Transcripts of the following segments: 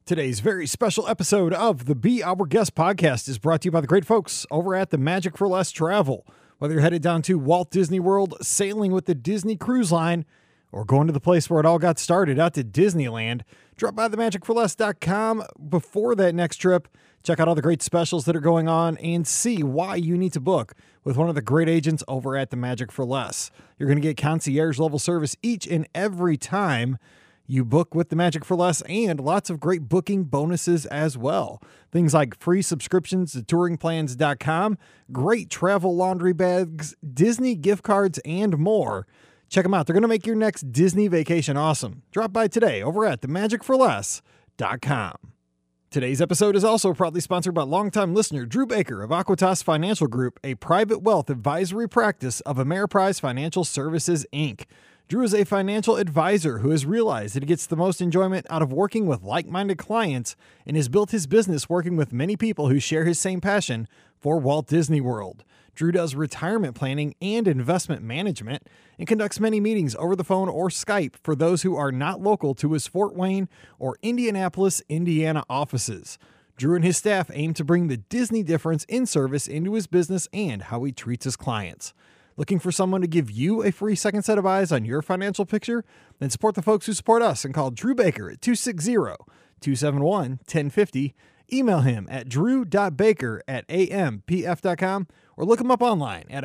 Today's very special episode of the Be Our Guest podcast is brought to you by the great folks over at the Magic for Less Travel. Whether you're headed down to Walt Disney World, sailing with the Disney Cruise Line, or going to the place where it all got started, out to Disneyland, drop by themagicforless.com before that next trip. Check out all the great specials that are going on and see why you need to book with one of the great agents over at the Magic for Less. You're going to get concierge level service each and every time you book with the Magic for Less, and lots of great booking bonuses as well. Things like free subscriptions to touringplans.com, great travel laundry bags, Disney gift cards, and more. Check them out. They're going to make your next Disney vacation awesome. Drop by today over at themagicforless.com. Today's episode is also proudly sponsored by longtime listener Drew Baker of Aquitas Financial Group, a private wealth advisory practice of Ameriprise Financial Services, Inc. Drew is a financial advisor who has realized that he gets the most enjoyment out of working with like-minded clients and has built his business working with many people who share his same passion for Walt Disney World. Drew does retirement planning and investment management and conducts many meetings over the phone or Skype for those who are not local to his Fort Wayne or Indianapolis, Indiana offices. Drew and his staff aim to bring the Disney difference in service into his business and how he treats his clients. Looking for someone to give you a free second set of eyes on your financial picture? Then support the folks who support us and call Drew Baker at 260-271-1050. Email him at drew.baker@ampf.com or look him up online at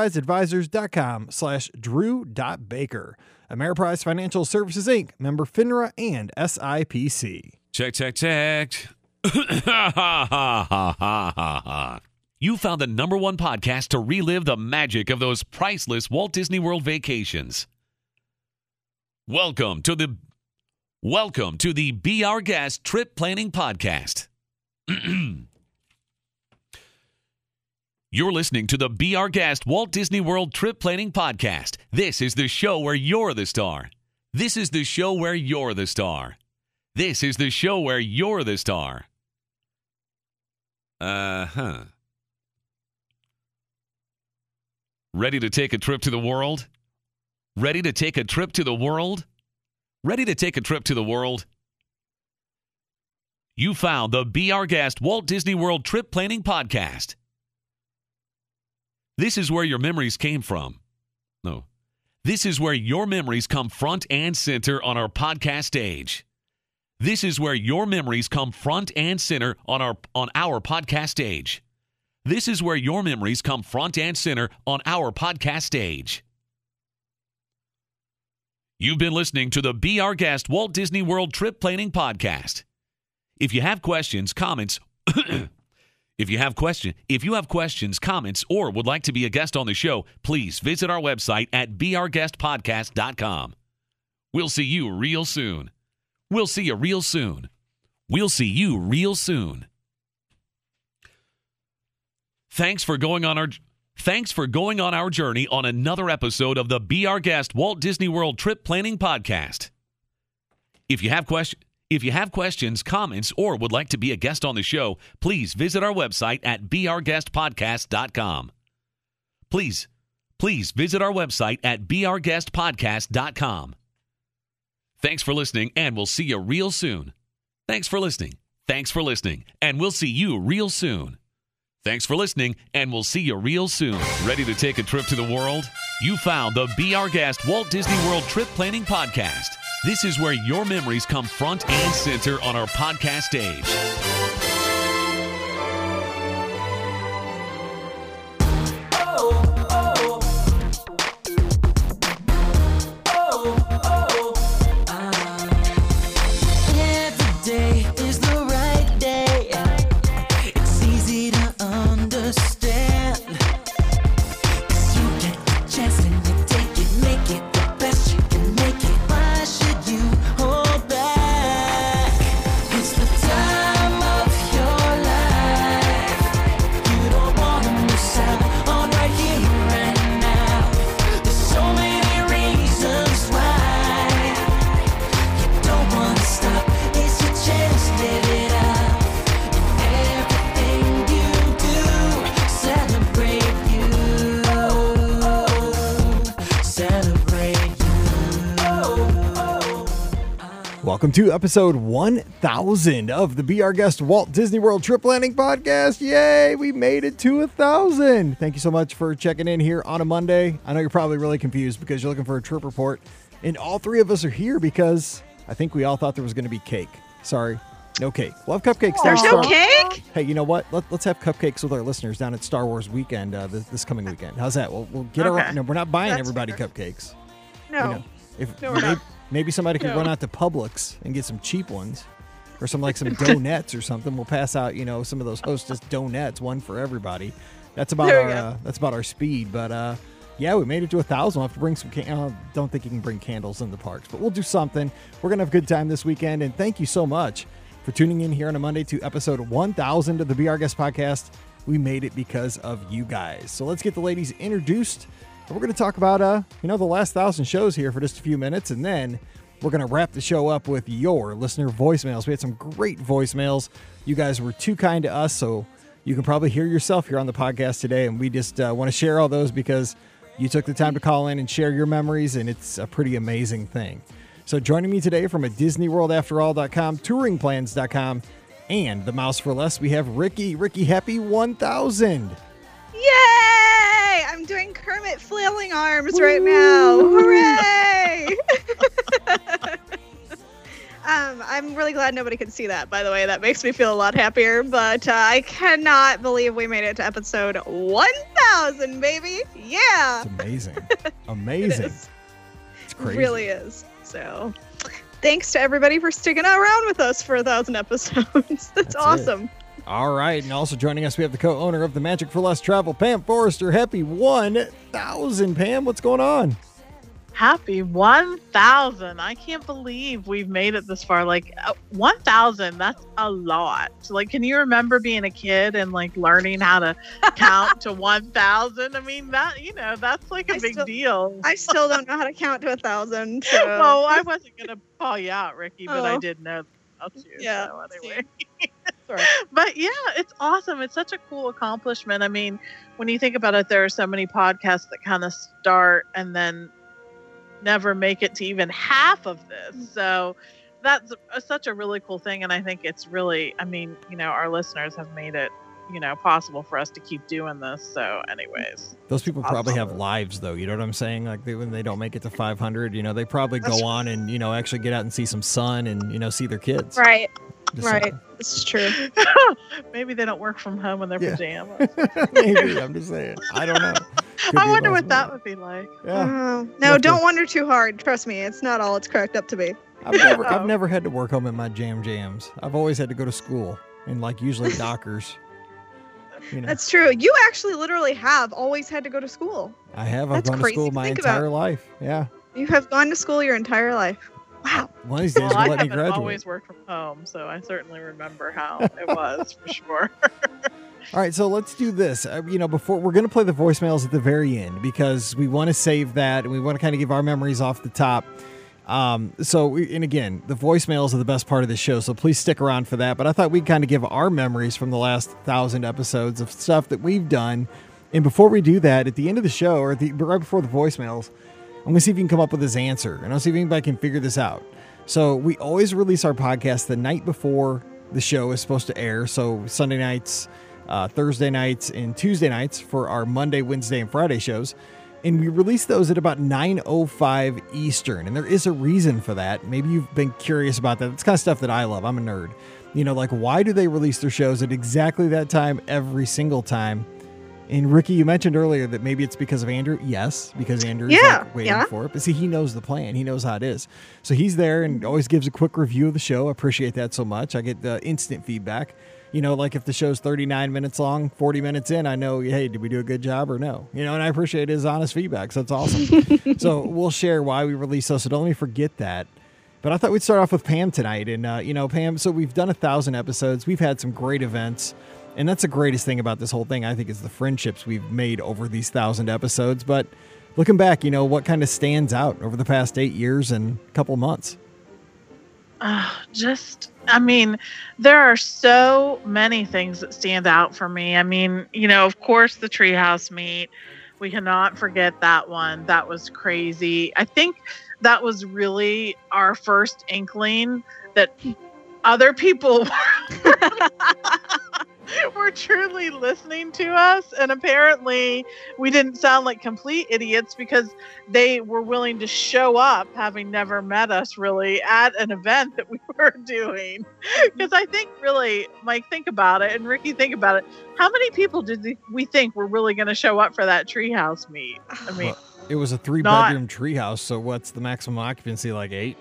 ameripriseadvisors.com/drew.baker. Ameriprise Financial Services, Inc., member FINRA and SIPC. Check. You found the number one podcast to relive the magic of those priceless Walt Disney World vacations. Welcome to the Be Our Guest Trip Planning Podcast. You're listening to the Be Our Guest Walt Disney World Trip Planning Podcast. This is the show where you're the star. This is the show where you're the star. This is the show where you're the star. Ready to take a trip to the world? Ready to take a trip to the world? Ready to take a trip to the world? You found the Be Our Guest Walt Disney World Trip Planning Podcast. This is where your memories came from. No. This is where your memories come front and center on our podcast stage. This is where your memories come front and center on our podcast stage. This is where your memories come front and center on our podcast stage. You've been listening to the Be Our Guest Walt Disney World Trip Planning Podcast. If you have questions, comments, if you have questions, comments, or would like to be a guest on the show, please visit our website at beourguestpodcast.com. We'll see you real soon. We'll see you real soon. We'll see you real soon. Thanks for going on our journey on another episode of the Be Our Guest Walt Disney World Trip Planning Podcast. If you have questions, comments, or would like to be a guest on the show, please visit our website at beourguestpodcast.com. Please visit our website at beourguestpodcast.com. Thanks for listening, and we'll see you real soon. Thanks for listening, and we'll see you real soon. Thanks for listening, and we'll see you real soon. Ready to take a trip to the world? You found the Be Our Guest Walt Disney World Trip Planning Podcast. This is where your memories come front and center on our podcast stage. It's the time Welcome to episode 1000 of the Be Our Guest Walt Disney World Trip Planning Podcast. Yay, we made it to 1,000. Thank you so much for checking in here on a Monday. I know you're probably really confused because you're looking for a trip report, and all three of us are here because I think we all thought there was going to be cake. Sorry, no cake. We'll have cupcakes. There's no cake? Hey, you know what? Let's have cupcakes with our listeners down at Star Wars weekend this coming weekend. How's that? We'll get around. No, we're not buying everybody cupcakes. No. We're not. Maybe somebody could run out to Publix and get some cheap ones, or some donuts or something. We'll pass out, some of those Hostess donuts, one for everybody. That's about our speed. But yeah, we made it to 1,000. We'll have to bring some. I don't think you can bring candles in the parks, but we'll do something. We're gonna have a good time this weekend, and thank you so much for tuning in here on a Monday to episode 1000 of the Be Our Guest Podcast. We made it because of you guys. So let's get the ladies introduced. We're going to talk about, the last 1,000 shows here for just a few minutes, and then we're going to wrap the show up with your listener voicemails. We had some great voicemails. You guys were too kind to us, so you can probably hear yourself here on the podcast today, and we just want to share all those because you took the time to call in and share your memories, and it's a pretty amazing thing. So joining me today from a DisneyWorldAfterAll.com, TouringPlans.com, and the Mouse for Less, we have Ricky. Ricky, happy 1,000. Yay! I'm doing Kermit flailing arms right now. Hooray! I'm really glad nobody could see that, by the way. That makes me feel a lot happier, but I cannot believe we made it to episode 1,000, baby. Yeah! It's amazing. Amazing. It's crazy. It really is. So, thanks to everybody for sticking around with us for 1,000 episodes. That's awesome. All right, and also joining us, we have the co-owner of the Magic for Less Travel, Pam Forrester. Happy 1,000, Pam. What's going on? Happy 1,000. I can't believe we've made it this far. 1,000, that's a lot. Can you remember being a kid and learning how to count to 1,000? I mean, that's a big deal. I still don't know how to count to 1,000. So. Well, I wasn't going to call you out, Ricky, but I did know about you. Yeah. So anyway. But yeah, it's awesome. It's such a cool accomplishment. I mean, when you think about it, there are so many podcasts that kind of start and then never make it to even half of this. So that's such a really cool thing. And I think it's really, our listeners have made it, possible for us to keep doing this. So anyways. Those people probably have lives though. You know what I'm saying? When they don't make it to 500, they probably go on and, actually get out and see some sun and, see their kids. Right. Right. This is true. Maybe they don't work from home in their pajamas. Maybe. I'm just saying. I don't know. I wonder what that would be like. Yeah. No, don't wonder too hard. Trust me, it's not all it's cracked up to be. I've never had to work home in my jams. I've always had to go to school and usually Dockers. That's true. You actually literally have always had to go to school. I have. I've gone to school my entire life. Yeah. You have gone to school your entire life. Wow. One of these days, we'll let me graduate. I haven't always worked from home, so I certainly remember how it was for sure. All right, so let's do this. Before we're going to play the voicemails at the very end because we want to save that and we want to kind of give our memories off the top. And again, the voicemails are the best part of the show, so please stick around for that. But I thought we'd kind of give our memories from the last 1,000 episodes of stuff that we've done. And before we do that, at the end of the show, or right before the voicemails, I'm going to see if you can come up with his answer, and I'll see if anybody can figure this out. So we always release our podcast the night before the show is supposed to air. So Sunday nights, Thursday nights, and Tuesday nights for our Monday, Wednesday, and Friday shows. And we release those at about 9:05 Eastern. And there is a reason for that. Maybe you've been curious about that. It's kind of stuff that I love. I'm a nerd. Why do they release their shows at exactly that time every single time? And Ricky, you mentioned earlier that maybe it's because of Andrew. Yes, because Andrew is waiting for it. But see, he knows the plan. He knows how it is. So he's there and always gives a quick review of the show. I appreciate that so much. I get the instant feedback. If the show's 39 minutes long, 40 minutes in, I know, hey, did we do a good job or no? And I appreciate his honest feedback. So that's awesome. So we'll share why we release those. So don't let me forget that. But I thought we'd start off with Pam tonight. And, Pam, so we've done 1,000 episodes. We've had some great events. And that's the greatest thing about this whole thing, I think, is the friendships we've made over these 1,000 episodes. But looking back, what kind of stands out over the past 8 years and a couple of months? There are so many things that stand out for me. Of course, the Treehouse meet We cannot forget that one. That was crazy. I think that was really our first inkling that other people were truly listening to us, and apparently we didn't sound like complete idiots because they were willing to show up, having never met us really, at an event that we were doing. Because I think really, Mike, think about it, and Ricky, think about it. How many people did we think were really going to show up for that treehouse meet? I mean, well, it was a 3-bedroom treehouse, so what's the maximum occupancy? Like 8?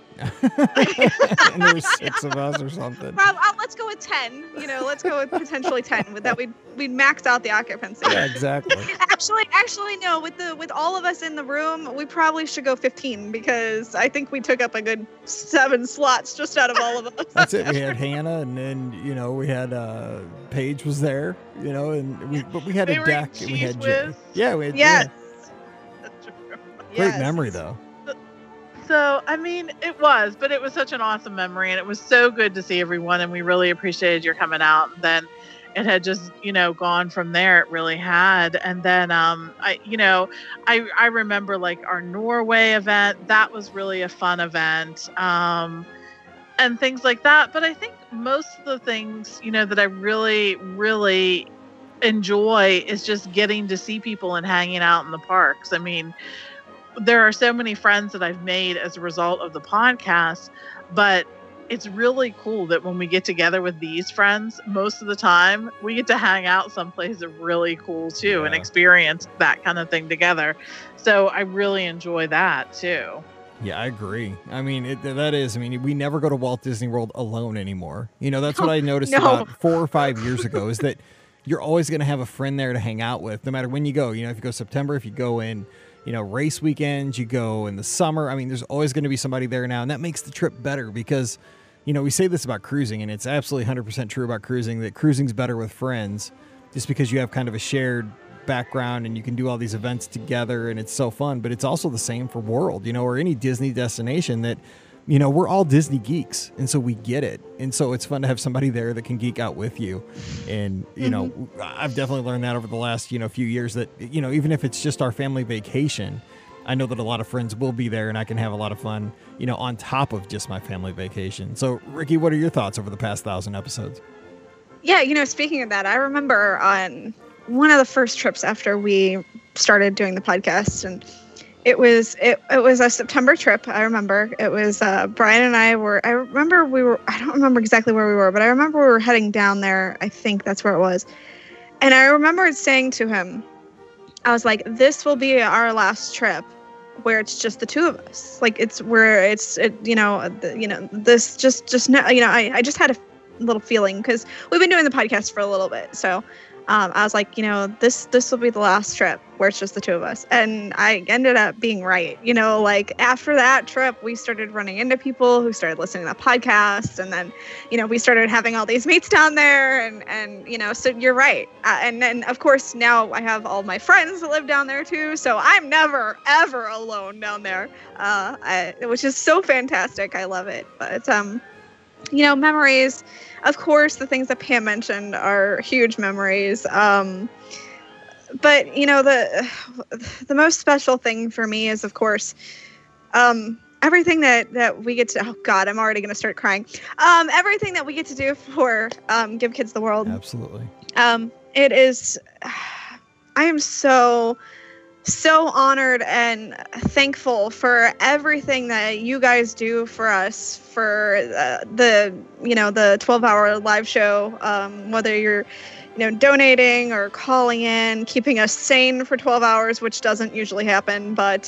And there was 6 of us or something. Rob, let's go with 10. Let's go with potentially 10. With that, we'd max out the occupancy. Yeah, exactly. Actually, no. With all of us in the room, we probably should go 15 because I think we took up a good 7 slots just out of all of us. That's it. We had Hannah, and then we had Paige was there, but we had a deck, and we had Jay. Yeah, we had. Yes. Yeah. Great memory, though. So, I mean, it was such an awesome memory, and it was so good to see everyone, and we really appreciated your coming out. And then it had just, gone from there. It really had. And then, I remember like our Norway event. That was really a fun event, and things like that. But I think most of the things, that I really, really enjoy is just getting to see people and hanging out in the parks. I mean, there are so many friends that I've made as a result of the podcast, but it's really cool that when we get together with these friends, most of the time we get to hang out someplace really cool too, and experience that kind of thing together. So I really enjoy that too. Yeah, I agree. I mean, we never go to Walt Disney World alone anymore. That's what I noticed about 4 or 5 years ago, is that you're always going to have a friend there to hang out with, no matter when you go. If you go September, if you go in, race weekends, you go in the summer. I mean, there's always going to be somebody there now, and that makes the trip better because, we say this about cruising, and it's absolutely 100% true about cruising, that cruising's better with friends just because you have kind of a shared background and you can do all these events together and it's so fun. But it's also the same for World, or any Disney destination that, we're all Disney geeks, and so we get it. And so it's fun to have somebody there that can geek out with you. And, I've definitely learned that over the last, few years that, even if it's just our family vacation, I know that a lot of friends will be there and I can have a lot of fun, on top of just my family vacation. So, Ricky, what are your thoughts over the past 1,000 episodes? Yeah, speaking of that, I remember on one of the first trips after we started doing the podcast, and it was a September trip. I remember it was Brian and I don't remember exactly where we were, but I remember we were heading down there. I think that's where it was. And I remember saying to him, I was like, this will be our last trip where it's just the two of us. Like this just no, I just had a little feeling because we've been doing the podcast for a little bit. So I was like, this will be the last trip where it's just the two of us. And I ended up being right. Like after that trip, we started running into people who started listening to the podcast. And then, we started having all these meets down there. And so you're right. And then, of course, now I have all my friends that live down there, too. So I'm never, ever alone down there, which is so fantastic. I love it. But, memories. Of course, the things that Pam mentioned are huge memories. But, the most special thing for me is, of course, everything that we get to, oh God, I'm already going to start crying. Everything that we get to do for Give Kids the World. Absolutely. It is, I am so honored and thankful for everything that you guys do for us, for the 12-hour live show, whether you're donating or calling in, keeping us sane for 12 hours, which doesn't usually happen, but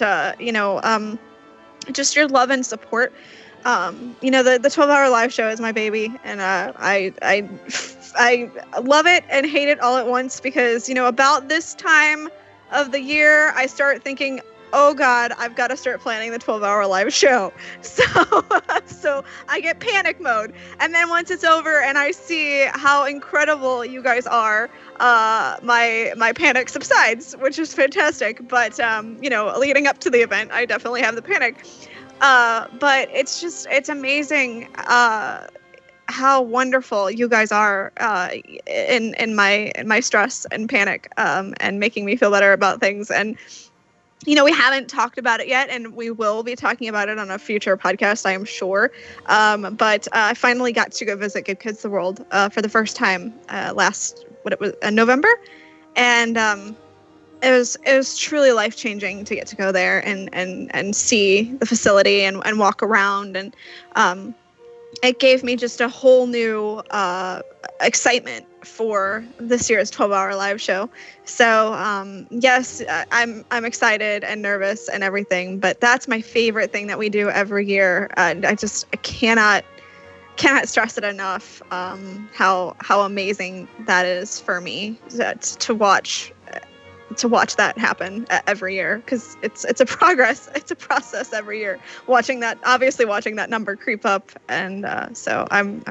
just your love and support. The 12-hour live show is my baby, and I love it and hate it all at once because about this time of the year, I start thinking, oh God, I've got to start planning the 12-hour live show. So I get panic mode. And then once it's over and I see how incredible you guys are, my panic subsides, which is fantastic. But, leading up to the event, I definitely have the panic. But it's amazing. how wonderful you guys are in my stress and panic, and making me feel better about things. And we haven't talked about it yet, and we will be talking about it on a future podcast, I am sure. But I finally got to go visit Give Kids the World for the first time November, and it was truly life-changing to get to go there and see the facility and walk around, and it gave me just a whole new excitement for this year's 12-hour live show. So yes, I'm excited and nervous and everything, but that's my favorite thing that we do every year. I cannot stress it enough, how amazing that is for me to watch that happen every year, because it's a process every year, watching that number creep up. And so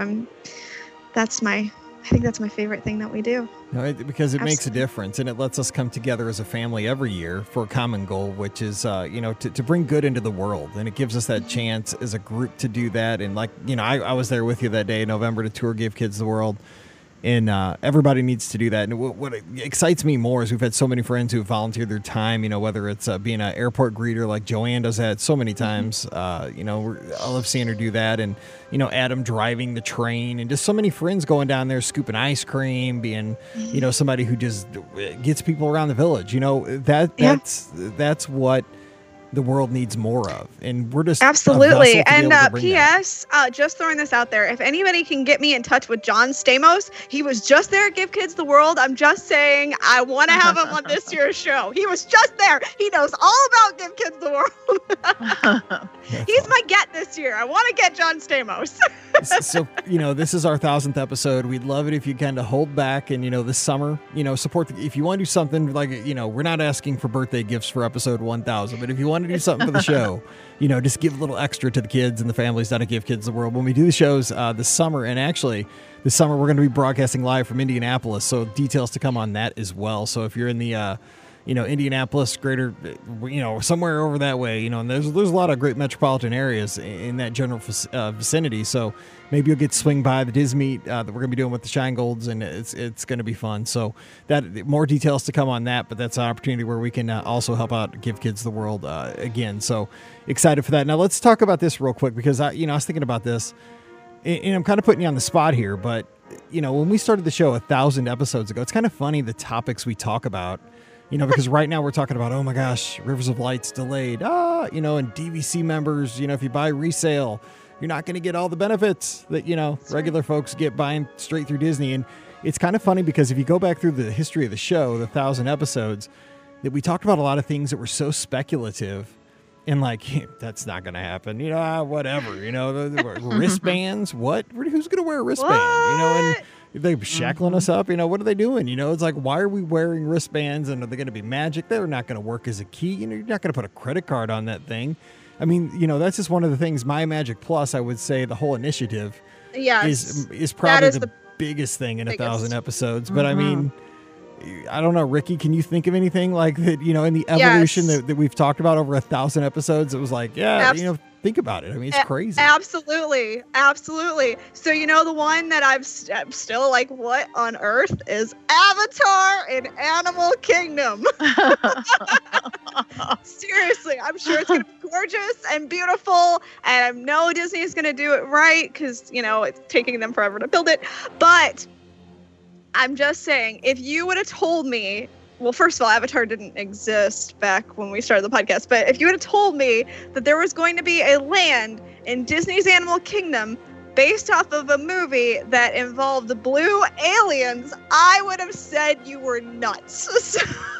I think that's my favorite thing that we do. Because it makes a difference, and it lets us come together as a family every year for a common goal, which is, to bring good into the world. And it gives us that chance as a group to do that. And I was there with you that day in November to tour Give Kids the World. And everybody needs to do that. And what excites me more is we've had so many friends who have volunteered their time, whether it's being an airport greeter like Joanne does that so many times. I love seeing her do that. And, Adam driving the train, and just so many friends going down there scooping ice cream, being, somebody who just gets people around the village. That's what the world needs more of, and we're just absolutely. And P.S. Just throwing this out there: if anybody can get me in touch with John Stamos, he was just there at Give Kids the World. I'm just saying, I want to have him on this year's show. He was just there. He knows all about Give Kids the World. He's my get this year. I want to get John Stamos. So this is our 1,000th episode. We'd love it if you kind of hold back and this summer, support. If you want to do something like we're not asking for birthday gifts for episode 1,000, but if you want to do something for the show, just give a little extra to the kids and the families down at Give Kids the World when we do the shows this summer. And actually, this summer we're going to be broadcasting live from Indianapolis, so details to come on that as well. So if you're in the Indianapolis, greater, somewhere over that way, and there's a lot of great metropolitan areas in that general vicinity. So maybe you'll get to swing by the Disney that we're going to be doing with the Shine Golds, and it's going to be fun. So that more details to come on that, but that's an opportunity where we can also help out Give Kids the World again. So excited for that. Now let's talk about this real quick, because I was thinking about this, and I'm kind of putting you on the spot here, but when we started the show 1,000 episodes ago, it's kind of funny the topics we talk about. Because right now we're talking about, oh my gosh, Rivers of Light's delayed. And DVC members, if you buy resale, you're not going to get all the benefits that, regular folks get buying straight through Disney. And it's kind of funny because if you go back through the history of the show, the 1,000 episodes, that we talked about a lot of things that were so speculative and that's not going to happen. Whatever, the wristbands, what? Who's going to wear a wristband? And they're shackling us up. What are they doing? It's like, why are we wearing wristbands, and are they going to be magic? They're not going to work as a key. You're not going to put a credit card on that thing. I mean, that's just one of the things. My Magic Plus, I would say the whole initiative is probably the biggest thing in 1,000 episodes. But I mean, I don't know, Ricky, can you think of anything like that, in the evolution that we've talked about over 1,000 episodes? It was like, think about it. I mean, it's crazy. Absolutely. So, the one that I'm still like, what on earth is Avatar in Animal Kingdom? Seriously, I'm sure it's going to be gorgeous and beautiful, and I know Disney's going to do it right because, it's taking them forever to build it. But I'm just saying, if you would have told me, well, first of all, Avatar didn't exist back when we started the podcast, but if you would have told me that there was going to be a land in Disney's Animal Kingdom based off of a movie that involved the blue aliens, I would have said you were nuts. So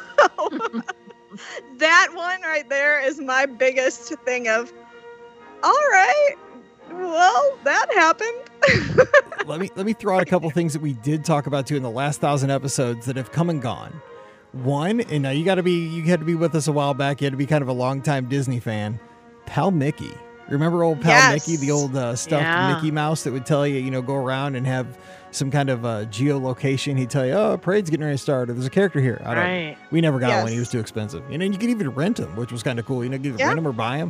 that one right there is my biggest thing of, all right, well, that happened. Let me throw out a couple things that we did talk about too in the last 1,000 episodes that have come and gone. One, and you had to be with us a while back. You had to be kind of a longtime Disney fan. Pal Mickey. Remember old Pal Mickey, the old stuffed Mickey Mouse that would tell you, go around and have some kind of geolocation. He'd tell you, oh, a parade's getting ready to start, or there's a character here. We never got one. He was too expensive. And then you could even rent him, which was kind of cool. You could either rent him or buy him.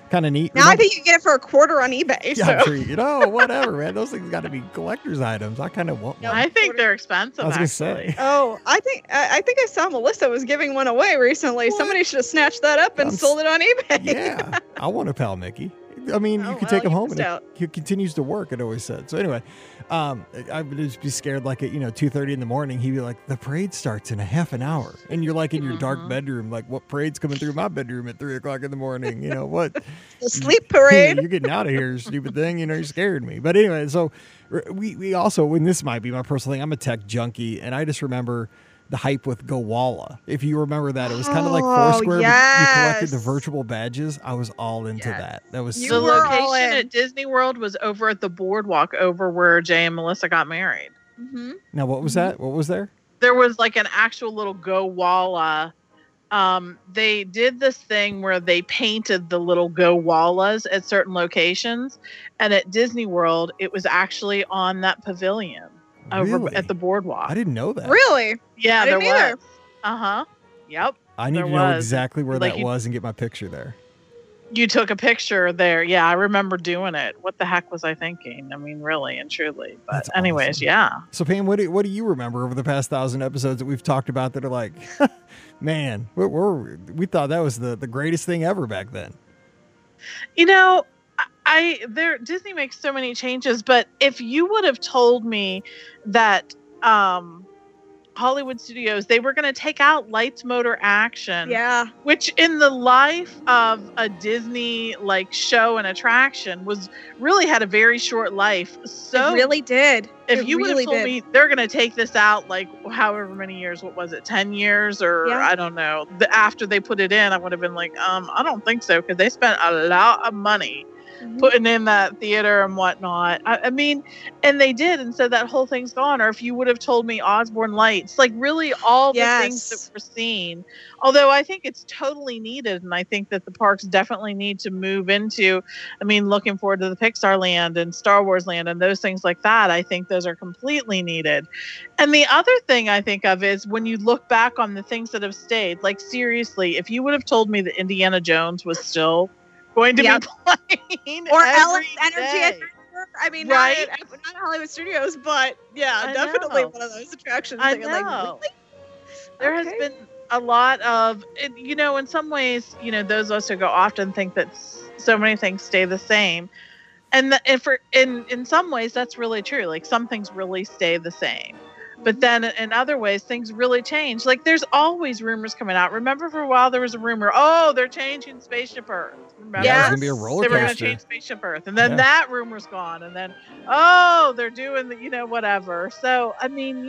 kind of neat. Now I think you can get it for $1 on eBay. Yeah, So. I'm sure whatever, man. Those things got to be collector's items. I kind of want one. I think they're expensive. I was gonna actually. say. Oh, I think I saw Melissa was giving one away recently. What? Somebody should have snatched that up and sold it on eBay. Yeah, I want a Pal Mickey. I mean, Oh, you can well, take him you home, missed and out. he continues to work. It always said. So anyway, I would just be scared. Like at 2:30 in the morning, he'd be like, "The parade starts in a half an hour," and you're like in your dark bedroom, like, "What parade's coming through my bedroom at 3:00 in the morning?" You know what? The sleep parade. You're getting out of here, stupid thing. You scared me. But anyway, so we also, and this might be my personal thing, I'm a tech junkie, and I just remember the hype with GoWalla. If you remember that, it was kind of like Foursquare. Yes. You collected the virtual badges. I was all into Yes. that. That was You The were all location in. at Disney World was over at the boardwalk over where Jay and Melissa got married. Mm-hmm. Now, what was that? What was there? There was like an actual little GoWalla. They did this thing where they painted the little GoWallas at certain locations, and at Disney World, it was actually on that pavilion over Really? at the boardwalk. I didn't know that. Really? Yeah, I there didn't either. was. Uh-huh. Yep. I need There to know was. exactly where Like that you- was and get my picture there. You took a picture there. Yeah, I remember doing it. What the heck was I thinking? I mean, really and truly. But That's anyways, awesome. yeah. So, Pam, what do you remember over the past 1,000 episodes that we've talked about that are like, man, we thought that was the greatest thing ever back then? Disney makes so many changes, but if you would have told me that Hollywood Studios, they were going to take out lights, motor, action, Yeah. which in the life of a Disney like show and attraction was really had a very short life. So it really did. if It you would have really told did. me they're going to take this out like however many years, what was it, 10 years or Yeah. I don't know, after they put it in, I would have been like, I don't think so, because they spent a lot of money Mhm. putting in that theater and whatnot. I mean, and they did, and so that whole thing's gone. Or if you would have told me Osborne Lights, like really all the things Yes. that we're seeing, although I think it's totally needed, and I think that the parks definitely need to move into, I mean, looking forward to the Pixar Land and Star Wars Land and those things like that. I think those are completely needed. And the other thing I think of is when you look back on the things that have stayed, like seriously, if you would have told me that Indiana Jones was still going to Yep. be playing Or every Ellis Energy day. Adventure. I mean, Right? not at Hollywood Studios, but yeah, I definitely know. one of those attractions. I that you're like, know. really? There has Okay. been a lot of, in some ways, those of us who go often think that so many things stay the same, and in some ways that's really true. Like some things really stay the same, but then in other ways things really change. Like there's always rumors coming out. Remember for a while there was a rumor, they're changing Spaceship Earth. Remember? Yeah, Yes. it's gonna be a roller They were going to coaster. change Spaceship Earth, and then Yeah. that rumor's gone, and then they're doing the whatever. So I mean,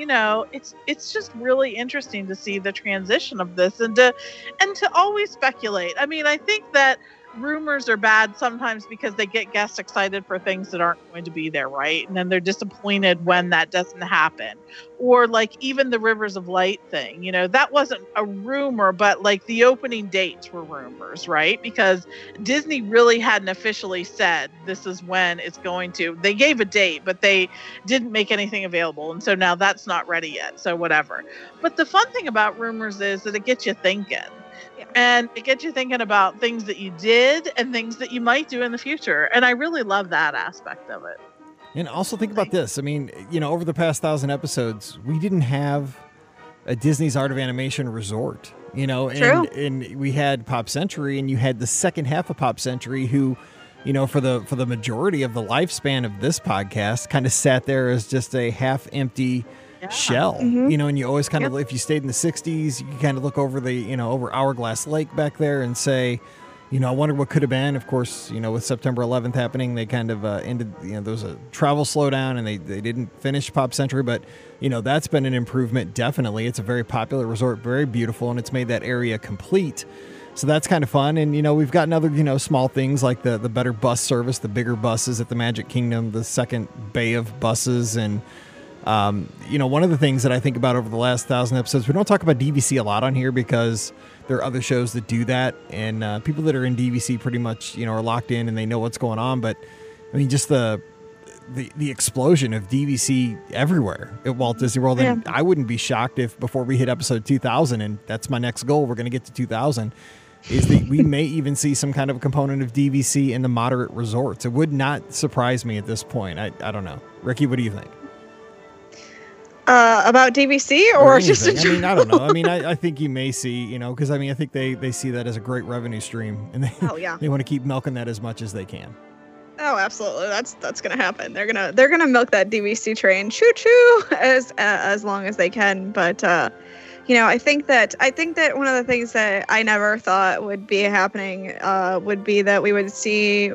it's just really interesting to see the transition of this, and to always speculate. I mean, I think that rumors are bad sometimes because they get guests excited for things that aren't going to be there, right? And then they're disappointed when that doesn't happen. Or like even the Rivers of Light thing, that wasn't a rumor, but like the opening dates were rumors, right? Because Disney really hadn't officially said this is when it's going to. They gave a date, but they didn't make anything available. And so now that's not ready yet. So whatever. But the fun thing about rumors is that it gets you thinking. Yeah. And it gets you thinking about things that you did and things that you might do in the future. And I really love that aspect of it. And also think about this. I mean, over the past 1,000 episodes, we didn't have a Disney's Art of Animation resort, True. and we had Pop Century, and you had the second half of Pop Century who, for the majority of the lifespan of this podcast kind of sat there as just a half empty Yeah. shell, Mhm. and you always kind of, if you stayed in the 60s, you could kind of look over over Hourglass Lake back there and say, I wonder what could have been. Of course, with September 11th happening, they kind of ended, there was a travel slowdown and they didn't finish Pop Century, but, that's been an improvement. Definitely. It's a very popular resort, very beautiful, and it's made that area complete. So that's kind of fun. And, we've gotten other, small things like the better bus service, the bigger buses at the Magic Kingdom, the second bay of buses. And, one of the things that I think about over the last 1,000 episodes, we don't talk about DVC a lot on here because there are other shows that do that. And people that are in DVC pretty much, are locked in and they know what's going on. But I mean, just the explosion of DVC everywhere at Walt Disney World. And I wouldn't be shocked if before we hit episode 2,000, and that's my next goal, we're going to get to 2,000, is that we may even see some kind of a component of DVC in the moderate resorts. It would not surprise me at this point. I don't know. Ricky, what do you think? About DVC or just in general? I mean, I don't know. I mean, I think you may see, because I think they see that as a great revenue stream, and they want to keep milking that as much as they can. Oh, absolutely. That's gonna happen. They're gonna milk that DVC train, choo choo, as long as they can. But I think that one of the things that I never thought would be happening would be that we would see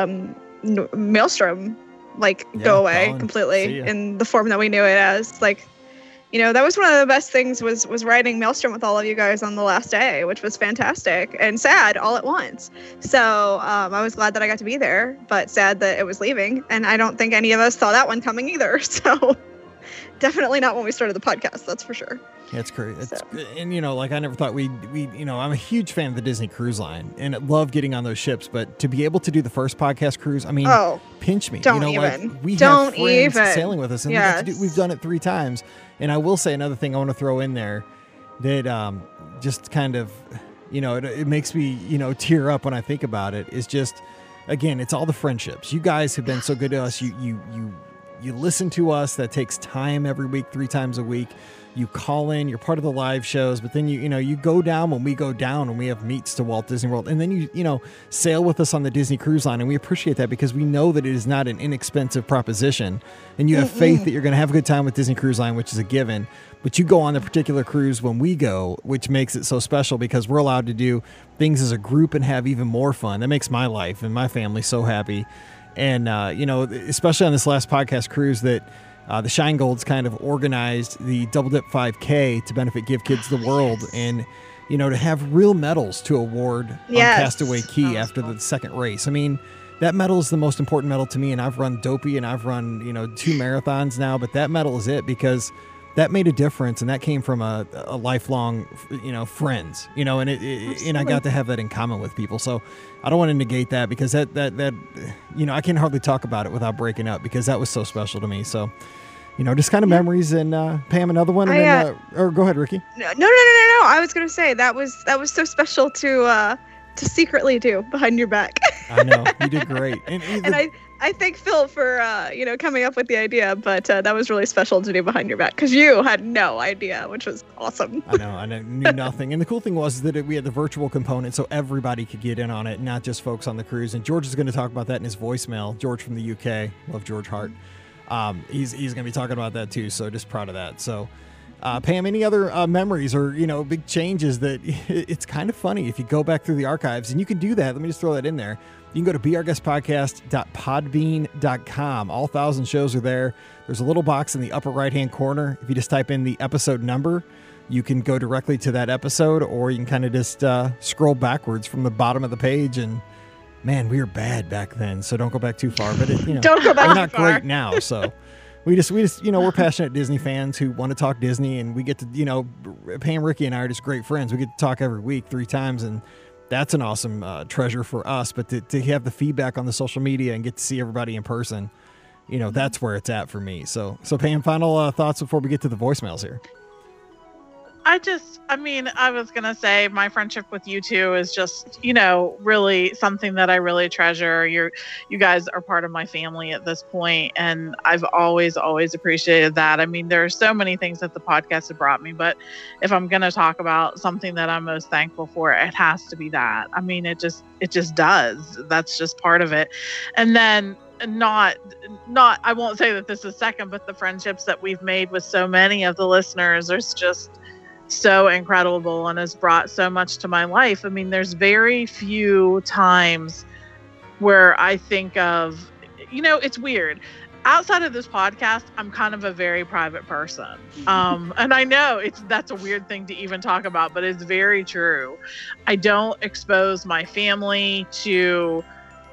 Maelstrom go away completely in the form that we knew it as. That was one of the best things was riding Maelstrom with all of you guys on the last day, which was fantastic and sad all at once. So I was glad that I got to be there, but sad that it was leaving. And I don't think any of us saw that one coming either. So definitely not when we started the podcast, that's for sure. Yeah, it's great. And I never thought we I'm a huge fan of the Disney Cruise Line and I love getting on those ships, but to be able to do the first podcast cruise, pinch me. Don't even. We don't have friends even sailing with us, and we've done it 3 times. And I will say another thing I want to throw in there that just kind of, it makes me, tear up when I think about it is just, again, it's all the friendships. You guys have been so good to us. You listen to us. That takes time every week, 3 times a week. You call in, you're part of the live shows, but then you go down when we go down and we have meets to Walt Disney World. And then you sail with us on the Disney Cruise Line. And we appreciate that because we know that it is not an inexpensive proposition. And you have faith that you're going to have a good time with Disney Cruise Line, which is a given. But you go on the particular cruise when we go, which makes it so special because we're allowed to do things as a group and have even more fun. That makes my life and my family so happy. And, especially on this last podcast cruise that the Shine Golds kind of organized the Double Dip 5K to benefit Give Kids the World and, to have real medals to award on Castaway Cay after the second race. I mean, that medal is the most important medal to me, and I've run Dopey and I've run, 2 marathons now, but that medal is it because that made a difference, and that came from a lifelong, friends, and and I got to have that in common with people. So I don't want to negate that because that I can hardly talk about it without breaking up because that was so special to me. So, just kind of memories. And Pam, another one, and or go ahead, Ricky. No. I was gonna say that was so special to secretly do behind your back. I know you did great, and I thank Phil for coming up with the idea, but that was really special to do behind your back because you had no idea, which was awesome. I knew nothing. And the cool thing was that we had the virtual component so everybody could get in on it, not just folks on the cruise. And George is going to talk about that in his voicemail. George from the UK, love George Hart. He's going to be talking about that too, so just proud of that. So Pam, any other memories or big changes that it's kind of funny if you go back through the archives, and you can do that. Let me just throw that in there. You can go to beourguestpodcast.podbean.com. All 1,000 shows are there. There's a little box in the upper right-hand corner. If you just type in the episode number, you can go directly to that episode, or you can kind of just scroll backwards from the bottom of the page. And man, we were bad back then, so don't go back too far. But don't go back we're too not far. Great now, so. We just we're passionate Disney fans who want to talk Disney, and we get to Pam, Ricky, and I are just great friends. We get to talk every week 3 times, and that's an awesome treasure for us. But to have the feedback on the social media and get to see everybody in person, that's where it's at for me. So Pam, final thoughts before we get to the voicemails here. I was going to say my friendship with you two is just, really something that I really treasure. You guys are part of my family at this point, and I've always appreciated that. I mean, there are so many things that the podcast have brought me, but if I'm going to talk about something that I'm most thankful for, it has to be that. I mean, it just does. That's just part of it. And then not I won't say that this is second, but the friendships that we've made with so many of the listeners is just so incredible and has brought so much to my life. I mean, there's very few times where I think of, it's weird. Outside of this podcast, I'm kind of a very private person. And I know that's a weird thing to even talk about, but it's very true. I don't expose my family to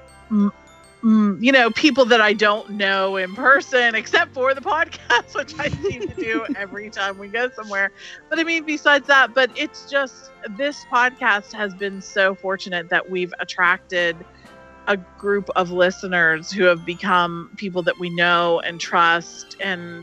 people that I don't know in person, except for the podcast, which I seem to do every time we go somewhere. But I mean, besides that, but it's just, this podcast has been so fortunate that we've attracted a group of listeners who have become people that we know and trust and,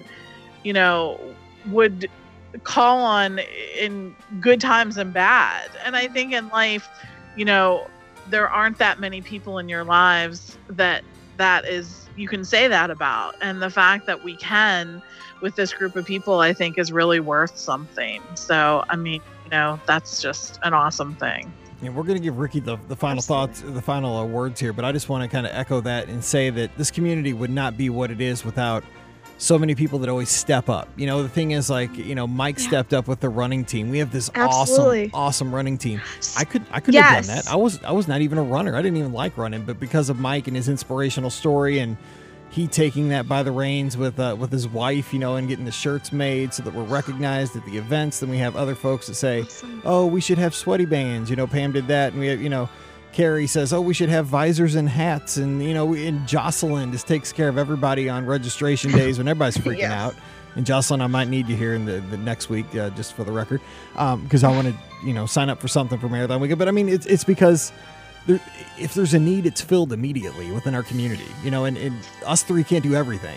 would call on in good times and bad. And I think in life, there aren't that many people in your lives that is, you can say that about. And the fact that we can with this group of people, I think is really worth something. So, I mean, that's just an awesome thing. Yeah, we're going to give Ricky the final thoughts, the final words here, but I just want to kind of echo that and say that this community would not be what it is without so many people that always step up. The thing is, Mike stepped up with the running team. We have this awesome running team. I couldn't have done that. I was not even a runner. I didn't even like running, but because of Mike and his inspirational story and he taking that by the reins with his wife, and getting the shirts made so that we're recognized at the events. Then we have other folks that say, oh, we should have sweaty bands. Pam did that. And we have, Carrie says, oh, we should have visors and hats. And, and Jocelyn just takes care of everybody on registration days when everybody's freaking out. And Jocelyn, I might need you here in the next week, just for the record, because I want to, sign up for something for Marathon Weekend. But I mean, it's because if there's a need, it's filled immediately within our community, and us three can't do everything,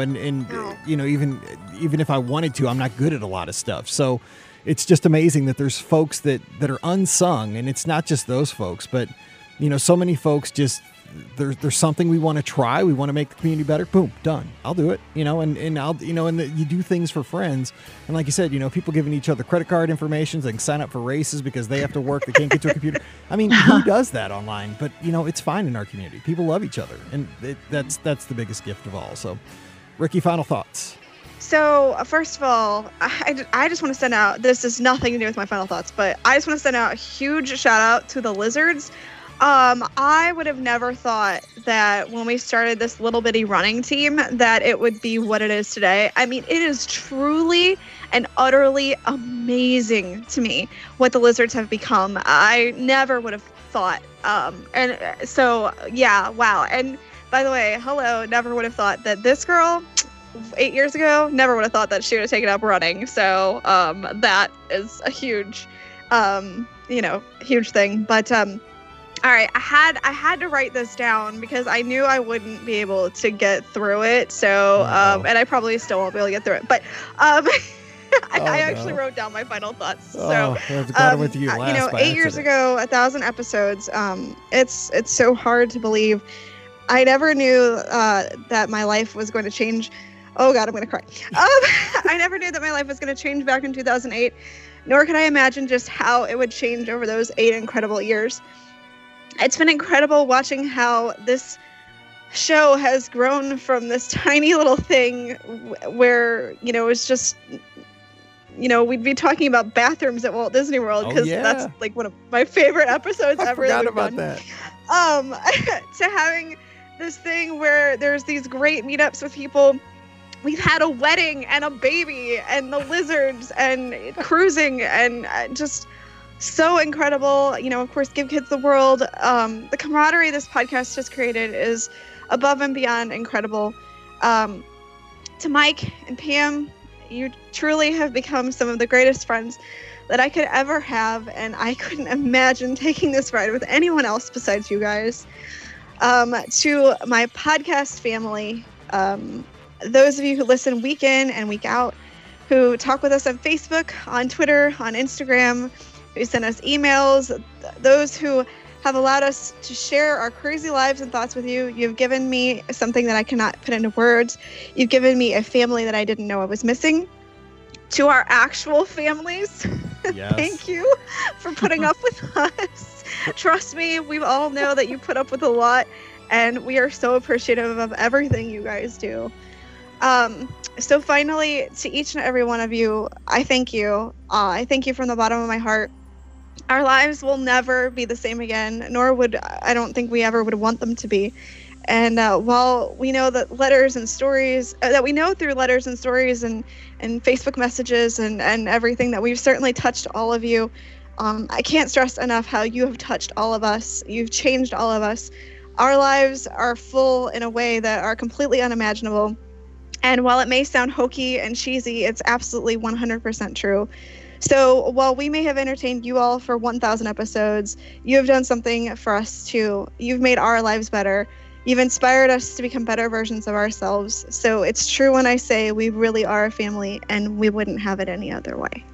even if I wanted to, I'm not good at a lot of stuff. So it's just amazing that there's folks that are unsung, and it's not just those folks, but, so many folks just, there's something we want to try. We want to make the community better. Boom, done. I'll do it, and I'll, you do things for friends. And like you said, people giving each other credit card information. They can sign up for races because they have to work. They can't get to a computer. I mean, who does that online? But, it's fine in our community. People love each other. And that's the biggest gift of all. So, Ricky, final thoughts. So, first of all, I just want to send out, this has nothing to do with my final thoughts, but I just want to send out a huge shout out to the Lizards. I would have never thought that when we started this little bitty running team that it would be what it is today. I mean, it is truly and utterly amazing to me what the Lizards have become. I never would have thought. And so, yeah, wow. And by the way, hello, never would have thought that this girl 8 years ago, never would have thought that she would have taken up running. So that is a huge, huge thing. But all right, I had to write this down because I knew I wouldn't be able to get through it. So, and I probably still won't be able to get through it. But I actually wrote down my final thoughts. So, glad I went to you last. 8 years ago, 1,000 episodes. It's so hard to believe. I never knew that my life was going to change. Oh God, I'm going to cry. I never knew that my life was going to change back in 2008, nor could I imagine just how it would change over those 8 incredible years. It's been incredible watching how this show has grown from this tiny little thing where, it's just, we'd be talking about bathrooms at Walt Disney World because that's like one of my favorite episodes ever. I forgot about that. To having this thing where there's these great meetups with people. We've had a wedding and a baby and the Lizards and cruising and just so incredible. Of course, Give Kids the World. The camaraderie this podcast has created is above and beyond incredible. To Mike and Pam, you truly have become some of the greatest friends that I could ever have, and I couldn't imagine taking this ride with anyone else besides you guys. To my podcast family, those of you who listen week in and week out, who talk with us on Facebook, on Twitter, on Instagram, who send us emails, those who have allowed us to share our crazy lives and thoughts with you. You've given me something that I cannot put into words. You've given me a family that I didn't know I was missing. To our actual families, thank you for putting up with us. Trust me, we all know that you put up with a lot, and we are so appreciative of everything you guys do. So finally, to each and every one of you, I thank you. I thank you from the bottom of my heart. Our lives will never be the same again, nor I don't think we ever would want them to be. And while we know that letters and stories, that we know through letters and stories and Facebook messages and everything, that we've certainly touched all of you, I can't stress enough how you have touched all of us. You've changed all of us. Our lives are full in a way that are completely unimaginable. And while it may sound hokey and cheesy, it's absolutely 100% true. So while we may have entertained you all for 1,000 episodes, you have done something for us too. You've made our lives better. You've inspired us to become better versions of ourselves. So it's true when I say we really are a family, and we wouldn't have it any other way.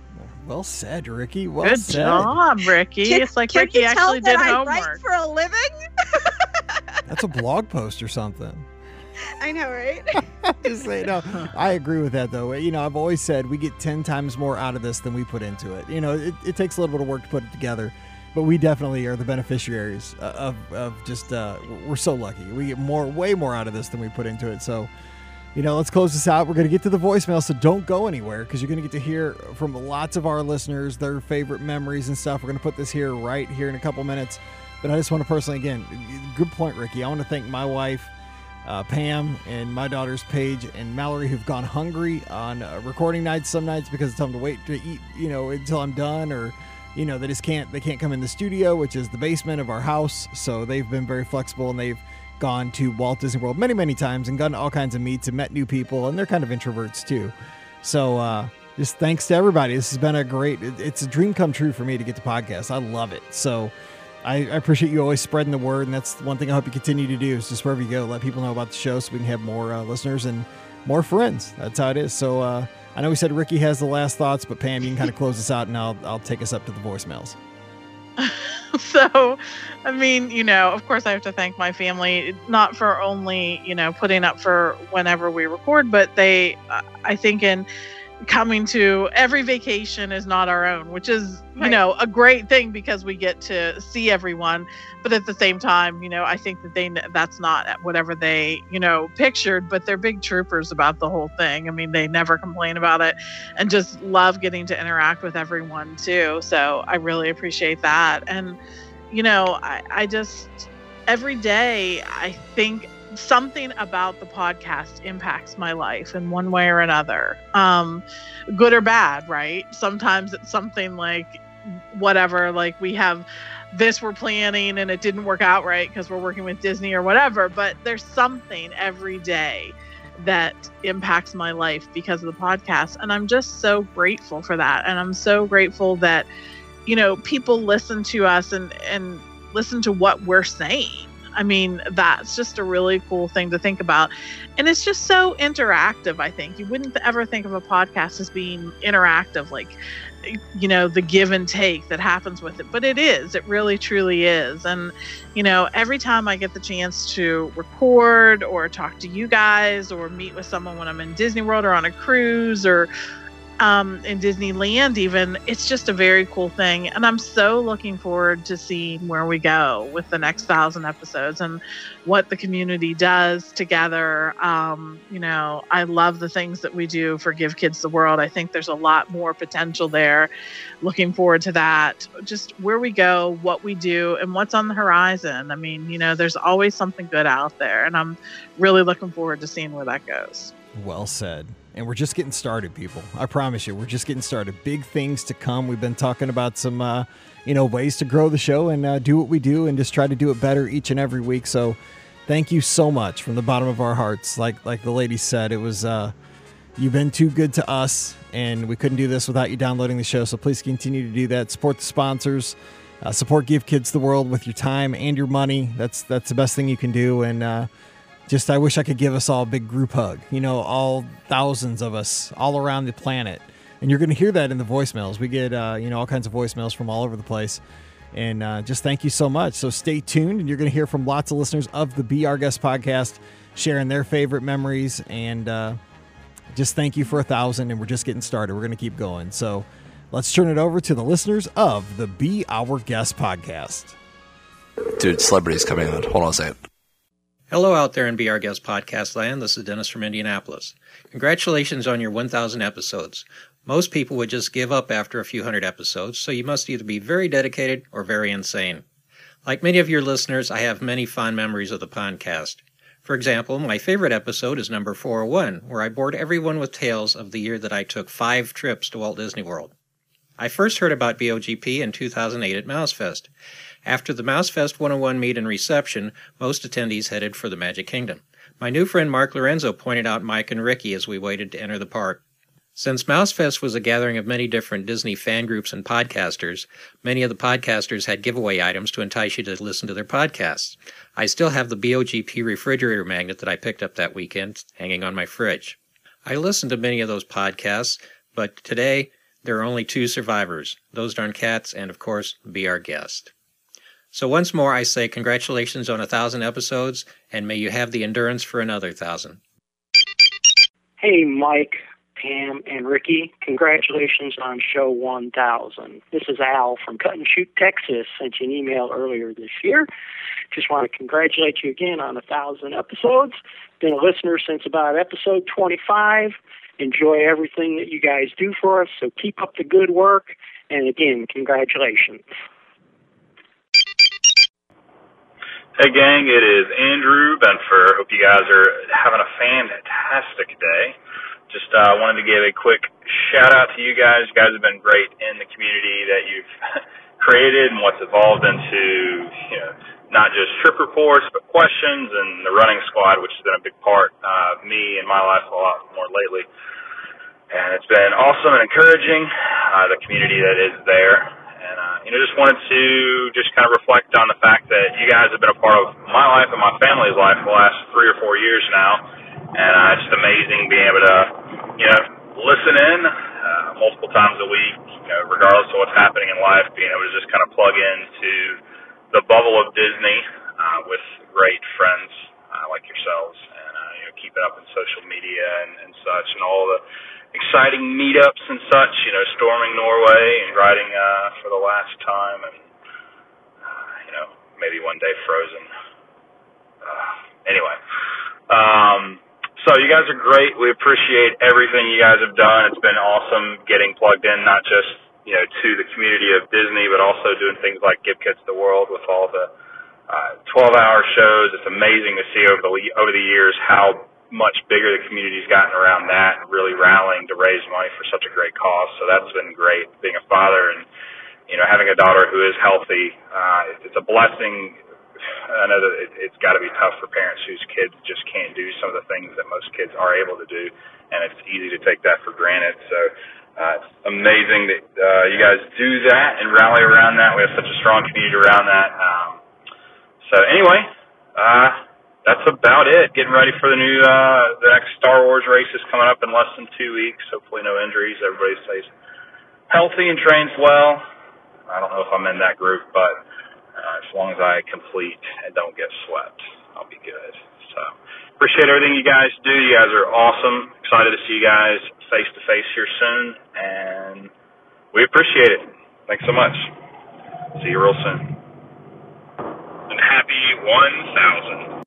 Well said, Ricky. Well Good said. job, Ricky. It's like can Ricky you tell actually that did I homework. write for a living? That's a blog post or something. I know, right? Just say no. I agree with that, though. You know, I've always said we get 10 times more out of this than we put into it. You know, it takes a little bit of work to put it together, but we definitely are the beneficiaries of just, we're so lucky. We get way more out of this than we put into it. So, you know, let's close this out. We're going to get to the voicemail, so don't go anywhere because you're going to get to hear from lots of our listeners, their favorite memories and stuff. We're going to put this here right here in a couple minutes. But I just want to personally, again, good point, Ricky. I want to thank my wife, Pam, and my daughters, Paige and Mallory, who've gone hungry on recording nights some nights because it's time to wait to eat, you know, until I'm done, or, you know, they can't come in the studio, which is the basement of our house. So they've been very flexible, and they've gone to Walt Disney World many, many times and gone to all kinds of meets and met new people, and they're kind of introverts too. So just thanks to everybody. This has been it's a dream come true for me to get to podcast. I love it. So I appreciate you always spreading the word, and that's one thing I hope you continue to do, is just wherever you go, let people know about the show so we can have more listeners and more friends. That's how it is. So I know we said Ricky has the last thoughts, but Pam, you can kind of close us out, and I'll take us up to the voicemails. So, I mean, you know, of course I have to thank my family, not for only, you know, putting up for whenever we record, but they, I think in coming to every vacation is not our own, which is, you know, a great thing because we get to see everyone. But at the same time, you know, I think that that's not whatever they, you know, pictured, but they're big troopers about the whole thing. I mean, they never complain about it and just love getting to interact with everyone too. So I really appreciate that. And, you know, I just, every day, I think something about the podcast impacts my life in one way or another, good or bad, right? Sometimes it's something like whatever, like we have this we're planning and it didn't work out right because we're working with Disney or whatever, but there's something every day that impacts my life because of the podcast, and I'm just so grateful for that. And I'm so grateful that, you know, people listen to us and listen to what we're saying. I mean, that's just a really cool thing to think about. And it's just so interactive, I think. You wouldn't ever think of a podcast as being interactive, like, you know, the give and take that happens with it. But it is. It really, truly is. And, you know, every time I get the chance to record or talk to you guys or meet with someone when I'm in Disney World or on a cruise or in Disneyland even, it's just a very cool thing. And I'm so looking forward to seeing where we go with the next 1,000 episodes and what the community does together. You know, I love the things that we do for Give Kids the World. I think there's a lot more potential there. Looking forward to that. Just where we go, what we do, and what's on the horizon. I mean, you know, there's always something good out there, and I'm really looking forward to seeing where that goes. Well said. And we're just getting started, people. I promise you, we're just getting started. Big things to come. We've been talking about some, you know, ways to grow the show and do what we do and just try to do it better each and every week. So thank you so much from the bottom of our hearts. Like the lady said, it was, you've been too good to us, and we couldn't do this without you downloading the show. So please continue to do that. Support the sponsors. Support Give Kids the World with your time and your money. That's the best thing you can do. And just, I wish I could give us all a big group hug, you know, all thousands of us all around the planet. And you're going to hear that in the voicemails. We get, you know, all kinds of voicemails from all over the place. And just thank you so much. So stay tuned, and you're going to hear from lots of listeners of the Be Our Guest podcast, sharing their favorite memories. And just thank you for 1,000. And we're just getting started. We're going to keep going. So let's turn it over to the listeners of the Be Our Guest podcast. Dude, celebrities coming on. Hold on a second. Hello out there in Be Our Guest podcast land. This is Dennis from Indianapolis. Congratulations on your 1,000 episodes. Most people would just give up after a few hundred episodes, so you must either be very dedicated or very insane. Like many of your listeners, I have many fond memories of the podcast. For example, my favorite episode is number 401, where I bored everyone with tales of the year that I took 5 trips to Walt Disney World. I first heard about BOGP in 2008 at MouseFest. After the MouseFest 101 meet and reception, most attendees headed for the Magic Kingdom. My new friend Mark Lorenzo pointed out Mike and Ricky as we waited to enter the park. Since MouseFest was a gathering of many different Disney fan groups and podcasters, many of the podcasters had giveaway items to entice you to listen to their podcasts. I still have the BOGP refrigerator magnet that I picked up that weekend hanging on my fridge. I listened to many of those podcasts, but today There are only 2 survivors, Those Darn Cats and, of course, Be Our Guest. So once more, I say congratulations on 1,000 episodes, and may you have the endurance for another 1,000. Hey, Mike, Pam, and Ricky. Congratulations on show 1000. This is Al from Cut and Shoot, Texas. Sent you an email earlier this year. Just want to congratulate you again on 1,000 episodes. Been a listener since about episode 25. Enjoy everything that you guys do for us, so keep up the good work. And again, congratulations. Hey gang, it is Andrew Benfer. Hope you guys are having a fantastic day. Just wanted to give a quick shout out to you guys. You guys have been great in the community that you've created and what's evolved into, not just trip reports, but questions and the running squad, which has been a big part of me and my life a lot more lately. And it's been awesome and encouraging, the community that is there. And, just wanted to just kind of reflect on the fact that you guys have been a part of my life and my family's life for the last 3 or 4 years now. And it's just amazing being able to, listen in multiple times a week, regardless of what's happening in life, being able to just kind of plug into the bubble of Disney with great friends like yourselves, and keeping up in social media and such, and all the exciting meetups and such, storming Norway and riding for the last time, and maybe one day Frozen. Anyway, so you guys are great. We appreciate everything you guys have done. It's been awesome getting plugged in, not just to the community of Disney, but also doing things like Give Kids the World with all the 12-hour shows. It's amazing to see over the years how much bigger the community's gotten around that, and really rallying to raise money for such a great cause. So that's been great. Being a father and having a daughter who is healthy, it's a blessing. I know that it's got to be tough for parents whose kids just can't do some of the things that most kids are able to do, and it's easy to take that for granted. So it's amazing that you guys do that and rally around that. We have such a strong community around that. So anyway, that's about it. Getting ready for the next Star Wars races coming up in less than 2 weeks. Hopefully no injuries. Everybody stays healthy and trains well. I don't know if I'm in that group, but as long as I complete and don't get swept, I'll be good. So appreciate everything you guys do. You guys are awesome. Excited to see you guys face-to-face here soon, and we appreciate it. Thanks so much. See you real soon. And happy 1,000.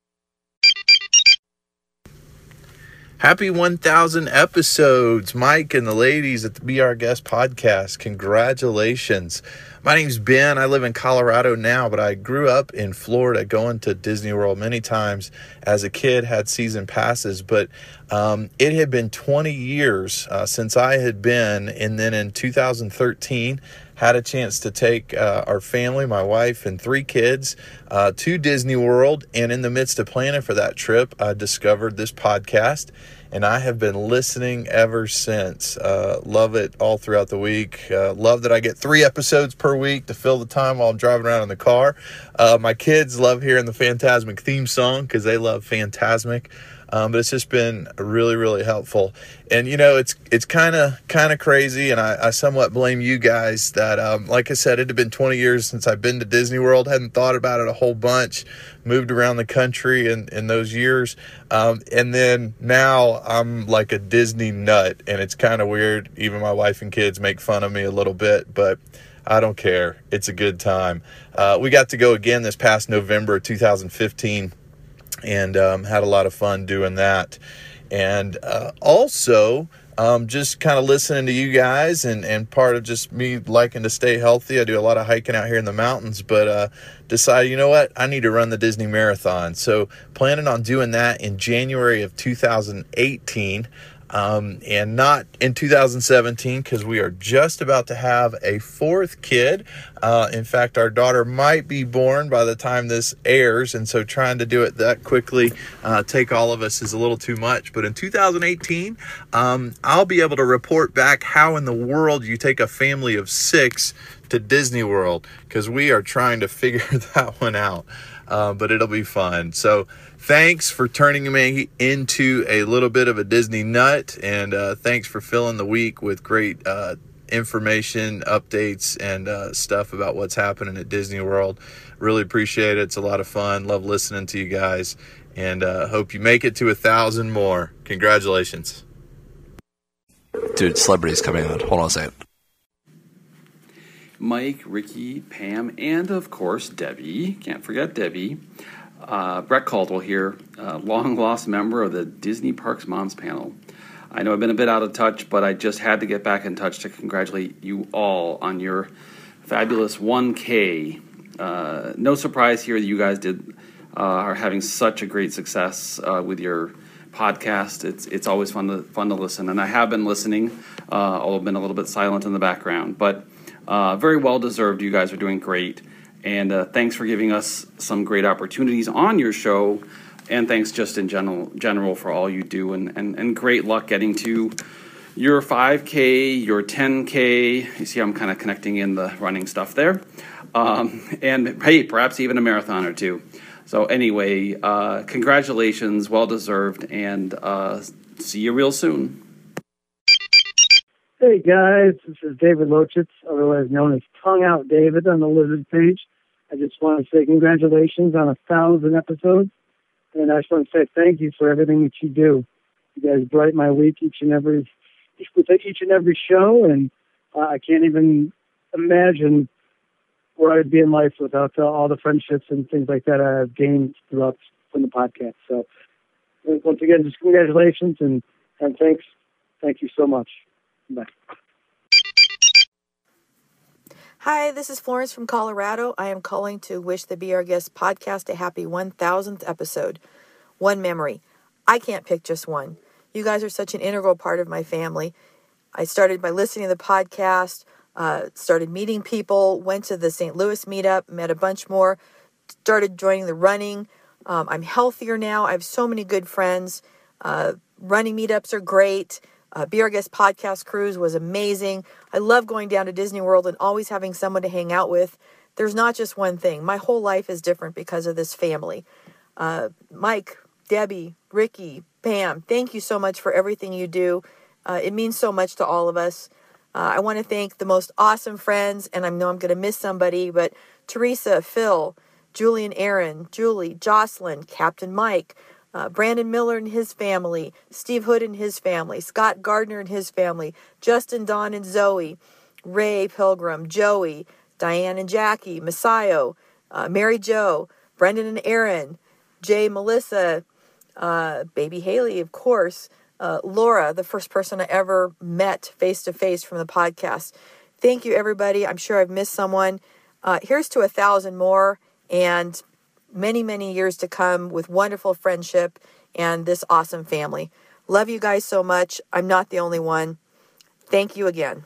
Happy 1,000 episodes, Mike and the ladies at the Be Our Guest podcast. Congratulations. My name's Ben. I live in Colorado now, but I grew up in Florida, going to Disney World many times as a kid, had season passes, but it had been 20 years since I had been, and then in 2013, had a chance to take our family, my wife and 3 kids, to Disney World. And in the midst of planning for that trip, I discovered this podcast, and I have been listening ever since. Love it all throughout the week. Love that I get 3 episodes per week to fill the time while I'm driving around in the car. My kids love hearing the Fantasmic theme song because they love Fantasmic. But it's just been really, really helpful. And, it's kind of crazy, and I somewhat blame you guys that, like I said, it had been 20 years since I've been to Disney World, hadn't thought about it a whole bunch, moved around the country in those years. And then now I'm like a Disney nut, and it's kind of weird. Even my wife and kids make fun of me a little bit, but I don't care. It's a good time. We got to go again this past November 2015. And had a lot of fun doing that. And also just kind of listening to you guys and part of just me liking to stay healthy. I do a lot of hiking out here in the mountains, but decided, you know what, I need to run the Disney Marathon. So planning on doing that in January of 2018. And not in 2017, because we are just about to have a 4th kid. In fact, our daughter might be born by the time this airs, and so trying to do it that quickly, take all of us is a little too much. But in 2018, I'll be able to report back how in the world you take a family of 6 to Disney World, because we are trying to figure that one out. But it'll be fun. So thanks for turning me into a little bit of a Disney nut, and thanks for filling the week with great information, updates, and stuff about what's happening at Disney World. Really appreciate it. It's a lot of fun. Love listening to you guys, and hope you make it to 1,000 more. Congratulations. Dude, celebrity's coming on. Hold on a second. Mike, Ricky, Pam, and of course Debbie. Can't forget Debbie. Brett Caldwell here, long-lost member of the Disney Parks Moms panel. I know I've been a bit out of touch, but I just had to get back in touch to congratulate you all on your fabulous 1K. No surprise here that you guys are having such a great success with your podcast. It's always fun to listen, and I have been listening, although I've been a little bit silent in the background, but very well deserved. You guys are doing great. And thanks for giving us some great opportunities on your show, and thanks just in general for all you do, and great luck getting to your 5K, your 10K. You see, I'm kind of connecting in the running stuff there, and hey, perhaps even a marathon or two. So anyway, congratulations, well deserved, and see you real soon. Hey guys, this is David Lochitz, otherwise known as Tongue Out David on the Lizard page. I just want to say congratulations on 1,000 episodes, and I just want to say thank you for everything that you do. You guys brighten my week with each and every show, and I can't even imagine where I'd be in life without all the friendships and things like that I've gained throughout from the podcast. So once again, just congratulations and thanks. Thank you so much. Bye. Hi, this is Florence from Colorado. I am calling to wish the Be Our Guest podcast a happy 1,000th episode. One memory. I can't pick just one. You guys are such an integral part of my family. I started by listening to the podcast, started meeting people, went to the St. Louis meetup, met a bunch more, started joining the running. I'm healthier now. I have so many good friends. Running meetups are great. Be Our Guest podcast cruise was amazing. I love going down to Disney World and always having someone to hang out with. There's not just one thing. My whole life is different because of this family. Mike, Debbie, Ricky, Pam, thank you so much for everything you do. It means so much to all of us. I want to thank the most awesome friends, and I know I'm going to miss somebody, but Teresa, Phil, Julian, Aaron, Julie, Jocelyn, Captain Mike, Brandon Miller and his family, Steve Hood and his family, Scott Gardner and his family, Justin, Don and Zoe, Ray Pilgrim, Joey, Diane and Jackie, Masayo, Mary Jo, Brendan and Aaron, Jay, Melissa, baby Haley, of course, Laura, the first person I ever met face-to-face from the podcast. Thank you, everybody. I'm sure I've missed someone. Here's to 1,000 more, and many, many years to come with wonderful friendship and this awesome family. Love you guys so much. I'm not the only one. Thank you again.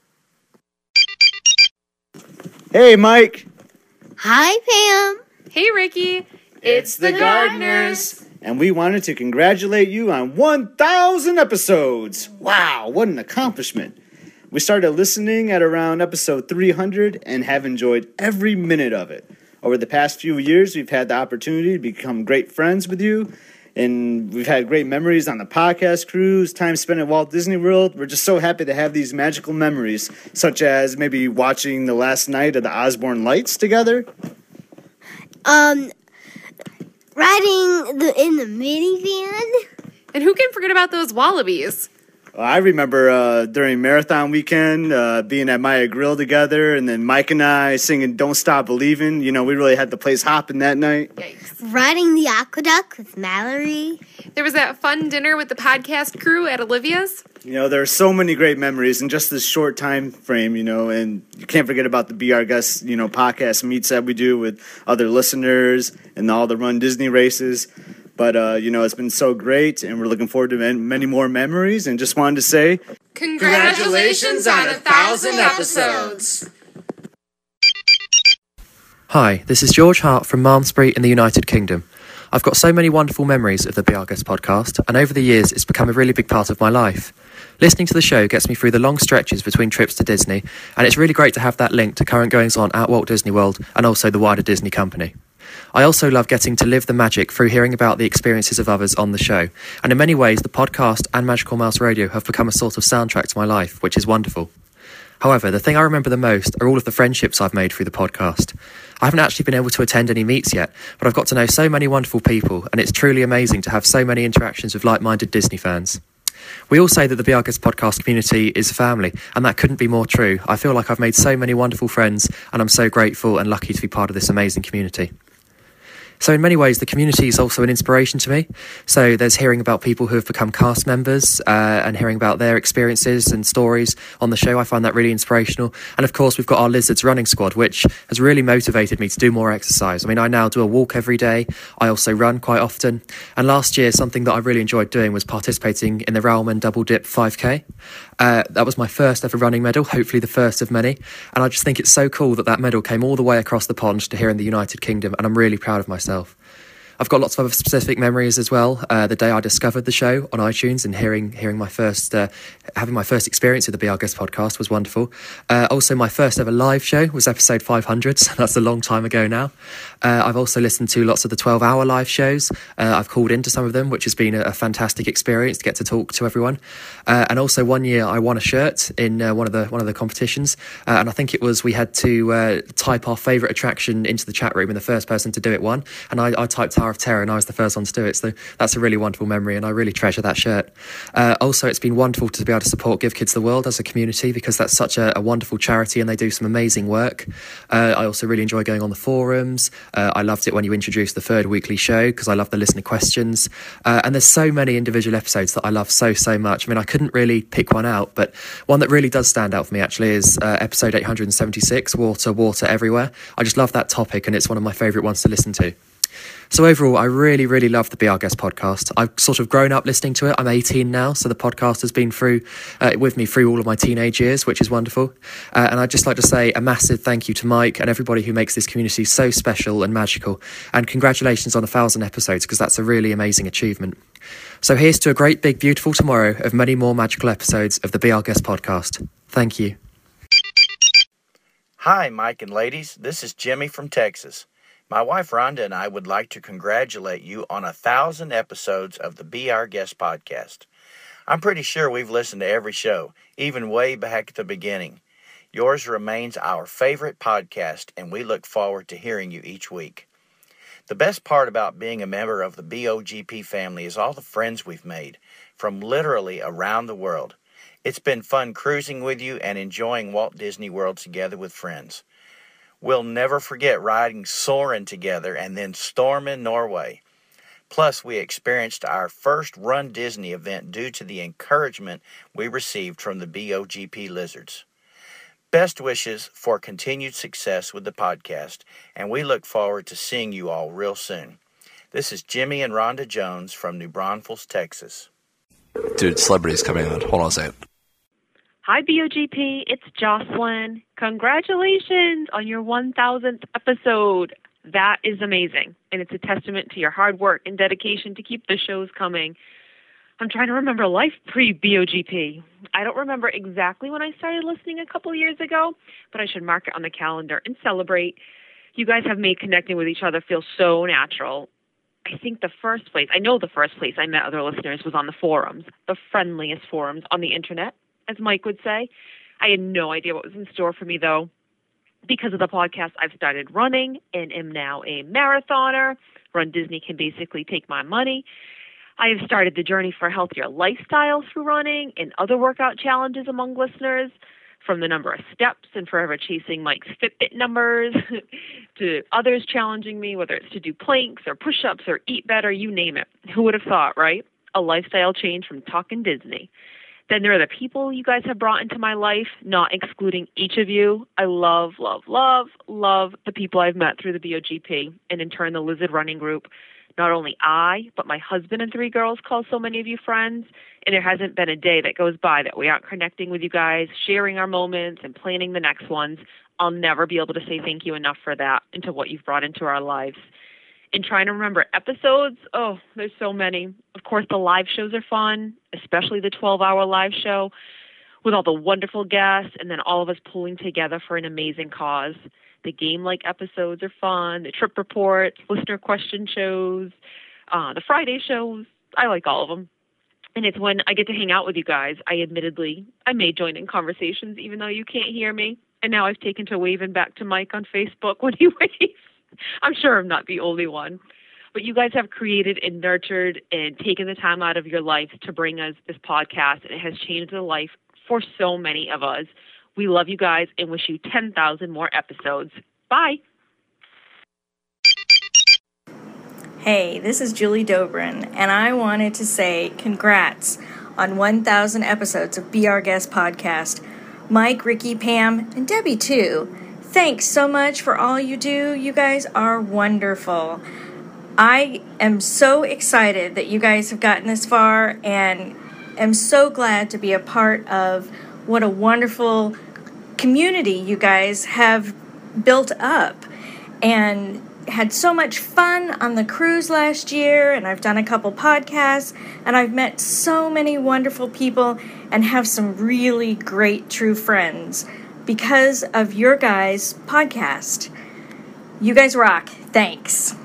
Hey, Mike. Hi, Pam. Hey, Ricky. It's the Gardners. And we wanted to congratulate you on 1,000 episodes. Wow, what an accomplishment. We started listening at around episode 300 and have enjoyed every minute of it. Over the past few years, we've had the opportunity to become great friends with you, and we've had great memories on the podcast cruise, time spent at Walt Disney World. We're just so happy to have these magical memories, such as maybe watching the last night of the Osborne Lights together. Riding in the minivan. And who can forget about those wallabies? I remember during Marathon Weekend being at Maya Grill together, and then Mike and I singing Don't Stop Believing. You know, we really had the place hopping that night. Yikes. Riding the aqueduct with Mallory. There was that fun dinner with the podcast crew at Olivia's. You know, there are so many great memories in just this short time frame, you know, and you can't forget about the Be Our Guest, you know, podcast meets that we do with other listeners and all the Run Disney races. But, you know, it's been so great, and we're looking forward to many more memories, and just wanted to say... Congratulations on 1,000 episodes! Hi, this is George Hart from Malmesbury in the United Kingdom. I've got so many wonderful memories of the Be Our Guest podcast, and over the years it's become a really big part of my life. Listening to the show gets me through the long stretches between trips to Disney, and it's really great to have that link to current goings-on at Walt Disney World and also the wider Disney company. I also love getting to live the magic through hearing about the experiences of others on the show, and in many ways the podcast and Magical Mouse Radio have become a sort of soundtrack to my life, which is wonderful. However, the thing I remember the most are all of the friendships I've made through the podcast. I haven't actually been able to attend any meets yet, but I've got to know so many wonderful people, and it's truly amazing to have so many interactions with like-minded Disney fans. We all say that the Be Our Guest podcast community is a family, and that couldn't be more true. I feel like I've made so many wonderful friends, and I'm so grateful and lucky to be part of this amazing community. So in many ways, the community is also an inspiration to me. So there's hearing about people who have become cast members and hearing about their experiences and stories on the show. I find that really inspirational. And of course, we've got our Lizards running squad, which has really motivated me to do more exercise. I mean, I now do a walk every day. I also run quite often. And last year, something that I really enjoyed doing was participating in the Railman Double Dip 5K. That was my first ever running medal, hopefully the first of many. And I just think it's so cool that that medal came all the way across the pond to here in the United Kingdom. And I'm really proud of myself. I've got lots of other specific memories as well. The day I discovered the show on iTunes and hearing my first, having my first experience with the Be Our Guest podcast was wonderful. Also, my first ever live show was episode 500, so that's a long time ago now. I've also listened to lots of the 12-hour live shows. I've called into some of them, which has been a fantastic experience to get to talk to everyone. And also, one year I won a shirt in one of the competitions, and I think it was we had to type our favourite attraction into the chat room, and the first person to do it won. And I typed Tower of Terror, and I was the first one to do it. So that's a really wonderful memory, and I really treasure that shirt. Also, it's been wonderful to be able to support Give Kids the World as a community, because that's such a wonderful charity, and they do some amazing work. I also really enjoy going on the forums. I loved it when you introduced the third weekly show, because I love the listener questions. And there's so many individual episodes that I love so much. I mean, I couldn't really pick one out, but one that really does stand out for me actually is episode 876, Water Everywhere. I just love that topic, and it's one of my favourite ones to listen to. So overall, I really love the Be Our Guest podcast. I've sort of grown up listening to it. I'm 18 now, so the podcast has been with me through all of my teenage years, which is wonderful. And I'd just like to say a massive thank you to Mike and everybody who makes this community so special and magical. And congratulations on 1,000 episodes, because that's a really amazing achievement. So here's to a great, big, beautiful tomorrow of many more magical episodes of the Be Our Guest podcast. Thank you. Hi, Mike and ladies. This is Jimmy from Texas. My wife Rhonda and I would like to congratulate you on 1,000 episodes of the Be Our Guest podcast. I'm pretty sure we've listened to every show, even way back at the beginning. Yours remains our favorite podcast, and we look forward to hearing you each week. The best part about being a member of the BOGP family is all the friends we've made, from literally around the world. It's been fun cruising with you and enjoying Walt Disney World together with friends. We'll never forget riding Soarin' together and then Stormin' Norway. Plus, we experienced our first Run Disney event due to the encouragement we received from the BOGP Lizards. Best wishes for continued success with the podcast, and we look forward to seeing you all real soon. This is Jimmy and Rhonda Jones from New Braunfels, Texas. Dude, celebrity's coming on. Hold on a second. Hi, BOGP. It's Jocelyn. Congratulations on your 1,000th episode. That is amazing, and it's a testament to your hard work and dedication to keep the shows coming. I'm trying to remember life pre-BOGP. I don't remember exactly when I started listening a couple years ago, but I should mark it on the calendar and celebrate. You guys have made connecting with each other feel so natural. I think the first place I met other listeners was on the forums, the friendliest forums on the internet, as Mike would say. I had no idea what was in store for me, though. Because of the podcast, I've started running and am now a marathoner. Run Disney can basically take my money. I have started the journey for a healthier lifestyle through running and other workout challenges among listeners, from the number of steps and forever chasing Mike's Fitbit numbers to others challenging me, whether it's to do planks or push-ups or eat better, you name it. Who would have thought, right? A lifestyle change from talking Disney. Then there are the people you guys have brought into my life, not excluding each of you. I love the people I've met through the BOGP and in turn the Lizard Running Group. Not only I, but my husband and 3 girls call so many of you friends, and there hasn't been a day that goes by that we aren't connecting with you guys, sharing our moments, and planning the next ones. I'll never be able to say thank you enough for that and to what you've brought into our lives. And trying to remember episodes, oh, there's so many. Of course, the live shows are fun, especially the 12-hour live show with all the wonderful guests and then all of us pulling together for an amazing cause. The game-like episodes are fun, the trip reports, listener question shows, the Friday shows. I like all of them. And it's when I get to hang out with you guys. I may join in conversations even though you can't hear me. And now I've taken to waving back to Mike on Facebook when he waves. I'm sure I'm not the only one. But you guys have created and nurtured and taken the time out of your life to bring us this podcast. And it has changed the life for so many of us. We love you guys and wish you 10,000 more episodes. Bye. Hey, this is Julie Dobrin, and I wanted to say congrats on 1,000 episodes of Be Our Guest podcast. Mike, Ricky, Pam, and Debbie too. Thanks so much for all you do. You guys are wonderful. I am so excited that you guys have gotten this far, and am so glad to be a part of what a wonderful community you guys have built up. And had so much fun on the cruise last year, and I've done a couple podcasts, and I've met so many wonderful people and have some really great true friends because of your guys' podcast. You guys rock. Thanks.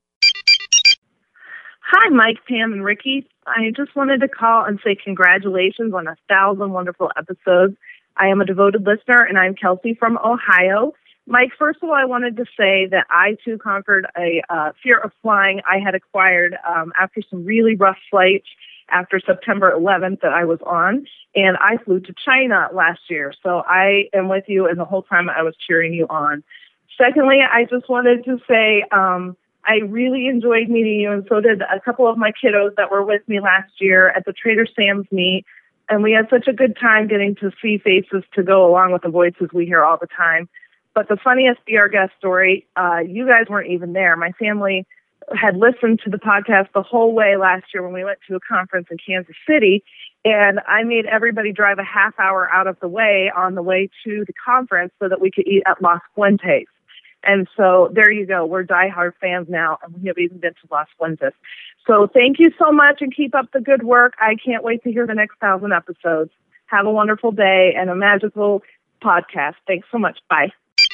Hi, Mike, Pam, and Ricky. I just wanted to call and say congratulations on 1,000 wonderful episodes. I am a devoted listener, and I'm Kelsey from Ohio. Mike, first of all, I wanted to say that I, too, conquered a fear of flying I had acquired after some really rough flights after September 11th that I was on, and I flew to China last year. So I am with you, and the whole time I was cheering you on. Secondly, I just wanted to say I really enjoyed meeting you, and so did a couple of my kiddos that were with me last year at the Trader Sam's meet, and we had such a good time getting to see faces to go along with the voices we hear all the time. But the funniest Be Our Guest story, you guys weren't even there. My family had listened to the podcast the whole way last year when we went to a conference in Kansas City, and I made everybody drive a half hour out of the way on the way to the conference so that we could eat at Las Fuentes. And so there you go. We're diehard fans now, and we have even been to Las Fuentes. So thank you so much, and keep up the good work. I can't wait to hear the next 1,000 episodes. Have a wonderful day and a magical podcast. Thanks so much. Bye.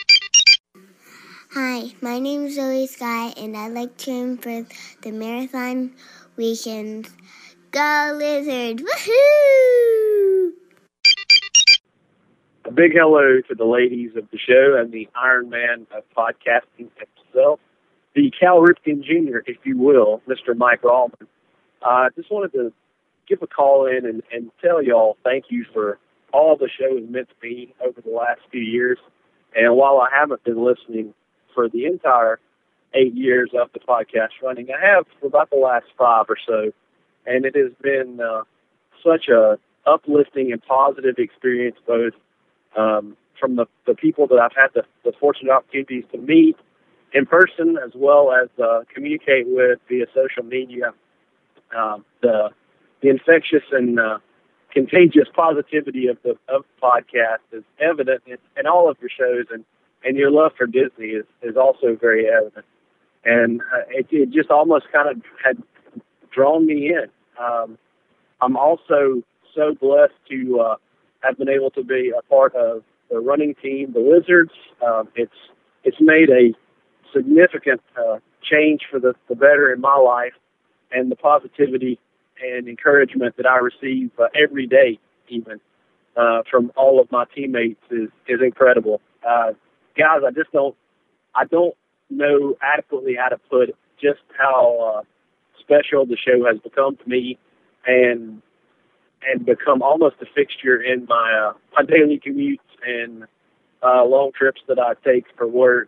Hi, my name is Zoe Sky, and I like cheering for the marathon weekends. Go Lizards! Woohoo! A big hello to the ladies of the show and the Iron Man of podcasting himself, the Cal Ripken Jr., if you will, Mr. Mike Rallman. I just wanted to give a call in and tell y'all thank you for all the show has meant to me over the last few years. And while I haven't been listening for the entire 8 years of the podcast running, I have for about the last 5 or so, and it has been such a uplifting and positive experience, both from the people that I've had the fortunate opportunities to meet in person, as well as communicate with via social media. The infectious and contagious positivity of the podcast is evident in all of your shows, and your love for Disney is also very evident. And it just almost kind of had drawn me in. I'm also so blessed to have been able to be a part of the running team, the Wizards. It's made a significant change for the better in my life, and the positivity and encouragement that I receive every day, even from all of my teammates, is incredible. Guys, I don't know adequately how to put just how special the show has become to me, and become almost a fixture in my daily commutes and long trips that I take for work.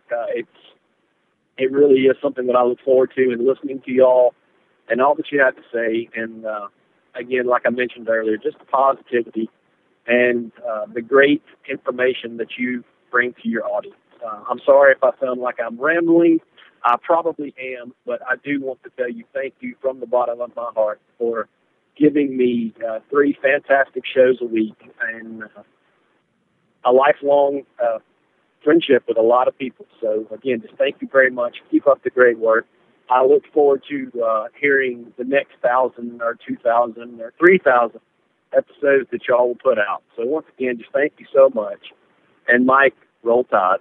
It really is something that I look forward to, and listening to y'all and all that you have to say. And again, like I mentioned earlier, just the positivity and the great information that you bring to your audience. I'm sorry if I sound like I'm rambling. I probably am, but I do want to tell you thank you from the bottom of my heart for giving me 3 fantastic shows a week and a lifelong friendship with a lot of people. So, again, just thank you very much. Keep up the great work. I look forward to hearing the next 1,000 or 2,000 or 3,000 episodes that y'all will put out. So, once again, just thank you so much. And, Mike, roll Tide.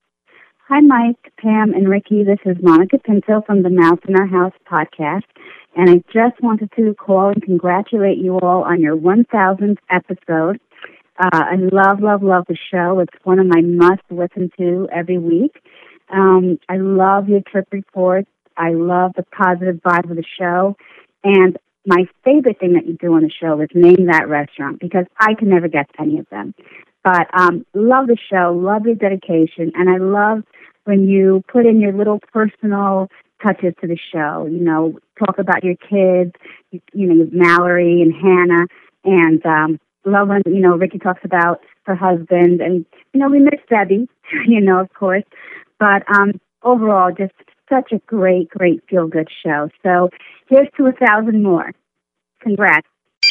Hi, Mike, Pam, and Ricky. This is Monica Pinto from the Mouse in Our House podcast. And I just wanted to call and congratulate you all on your 1,000th episode. I love the show. It's one of my must-listen to every week. I love your trip reports. I love the positive vibe of the show. And my favorite thing that you do on the show is name that restaurant, because I can never get to any of them. But love the show, love your dedication, and I love when you put in your little personal touches to the show. You know, talk about your kids, you know, Mallory and Hannah, and love when, you know, Ricky talks about her husband, and, you know, we miss Debbie, you know, of course. But overall, just such a great feel-good show. So here's to 1,000 more. Congrats.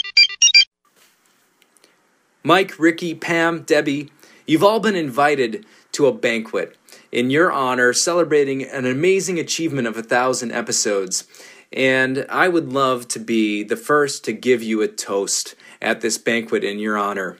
Mike, Ricky, Pam, Debbie, you've all been invited to a banquet in your honor, celebrating an amazing achievement of 1,000 episodes. And I would love to be the first to give you a toast at this banquet in your honor.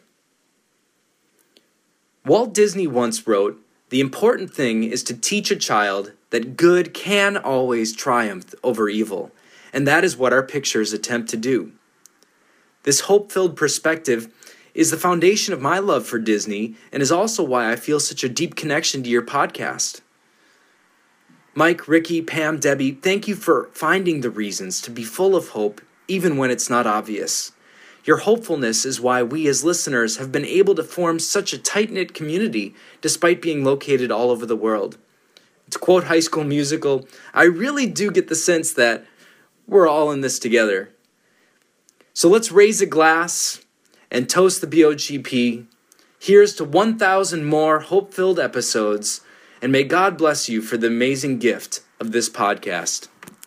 Walt Disney once wrote, "The important thing is to teach a child that good can always triumph over evil." And that is what our pictures attempt to do. This hope-filled perspective is the foundation of my love for Disney and is also why I feel such a deep connection to your podcast. Mike, Ricky, Pam, Debbie, thank you for finding the reasons to be full of hope even when it's not obvious. Your hopefulness is why we as listeners have been able to form such a tight-knit community despite being located all over the world. To quote High School Musical, I really do get the sense that we're all in this together. So let's raise a glass and toast the BOGP. Here's to 1,000 more hope-filled episodes, and may God bless you for the amazing gift of this podcast.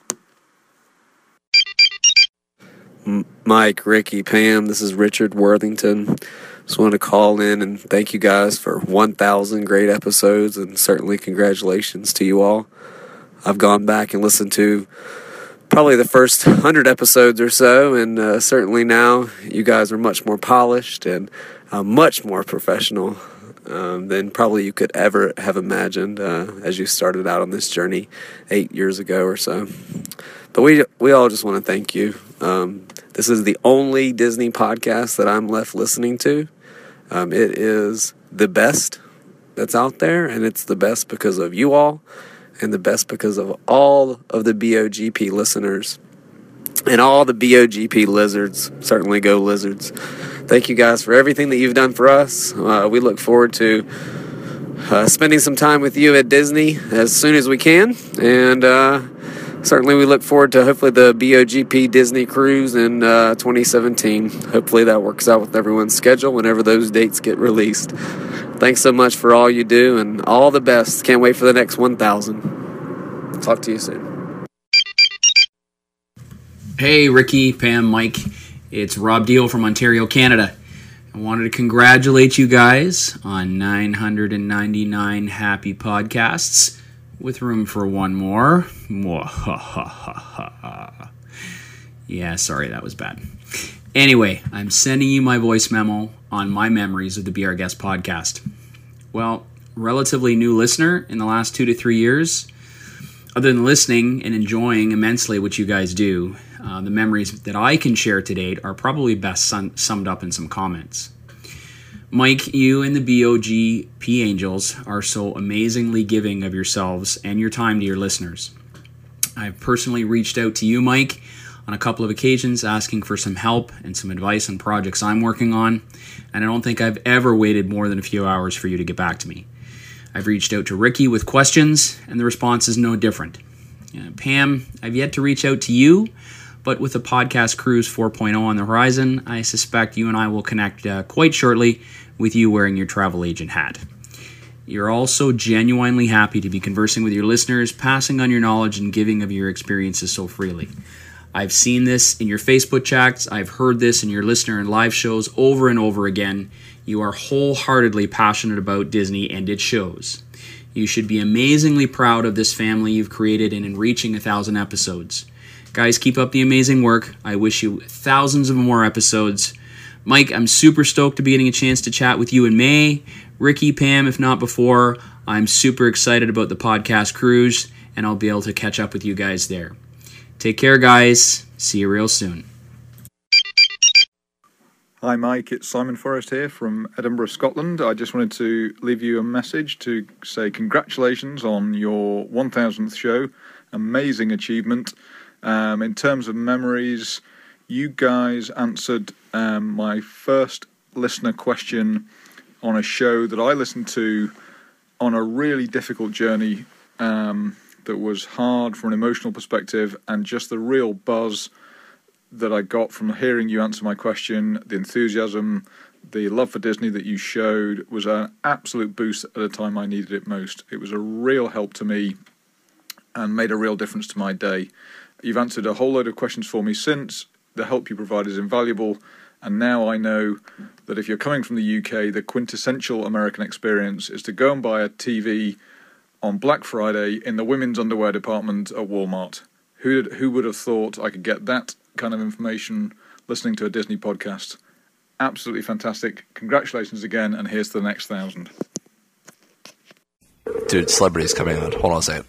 Mike, Ricky, Pam, this is Richard Worthington. Just wanted to call in and thank you guys for 1,000 great episodes, and certainly congratulations to you all. I've gone back and listened to probably the first 100 episodes or so, and certainly now you guys are much more polished and much more professional than probably you could ever have imagined as you started out on this journey 8 years ago or so. But we all just want to thank you. This is the only Disney podcast that I'm left listening to. It is the best that's out there, and it's the best because of you all, and the best because of all of the BOGP listeners and all the BOGP lizards. Certainly go lizards. Thank you guys for everything that you've done for us. We look forward to spending some time with you at Disney as soon as we can, and certainly we look forward to hopefully the BOGP Disney cruise in 2017. Hopefully that works out with everyone's schedule whenever those dates get released. Thanks so much for all you do, and all the best. Can't wait for the next 1,000. Talk to you soon. Hey, Ricky, Pam, Mike. It's Rob Deal from Ontario, Canada. I wanted to congratulate you guys on 999 happy podcasts, with room for one more. Yeah, sorry, that was bad. Anyway, I'm sending you my voice memo on my memories of the Be Our Guest podcast. Well, relatively new listener in the last 2 to 3 years. Other than listening and enjoying immensely what you guys do, the memories that I can share to date are probably best summed up in some comments. Mike, you and the BOGP Angels are so amazingly giving of yourselves and your time to your listeners. I've personally reached out to you, Mike, on a couple of occasions asking for some help and some advice on projects I'm working on, and I don't think I've ever waited more than a few hours for you to get back to me. I've reached out to Ricky with questions, and the response is no different. Pam, I've yet to reach out to you, but with the Podcast Cruise 4.0 on the horizon, I suspect you and I will connect quite shortly with you wearing your travel agent hat. You're also genuinely happy to be conversing with your listeners, passing on your knowledge and giving of your experiences so freely. I've seen this in your Facebook chats. I've heard this in your listener and live shows over and over again. You are wholeheartedly passionate about Disney, and it shows. You should be amazingly proud of this family you've created and in reaching 1,000 episodes. Guys, keep up the amazing work. I wish you thousands of more episodes. Mike, I'm super stoked to be getting a chance to chat with you in May. Ricky, Pam, if not before, I'm super excited about the podcast cruise, and I'll be able to catch up with you guys there. Take care, guys. See you real soon. Hi Mike, it's Simon Forrest here from Edinburgh, Scotland. I just wanted to leave you a message to say congratulations on your 1000th show. Amazing achievement. In terms of memories, you guys answered my first listener question on a show that I listened to on a really difficult journey that was hard from an emotional perspective, and just the real buzz that I got from hearing you answer my question, the enthusiasm, the love for Disney that you showed was an absolute boost at a time I needed it most. It was a real help to me and made a real difference to my day. You've answered a whole load of questions for me since. The help you provide is invaluable, and now I know that if you're coming from the UK, the quintessential American experience is to go and buy a TV on Black Friday in the women's underwear department at Walmart. Who would have thought I could get that kind of information listening to a Disney podcast? Absolutely fantastic. Congratulations again, and here's to the next 1,000. Dude, celebrity's coming on. Hold on a second.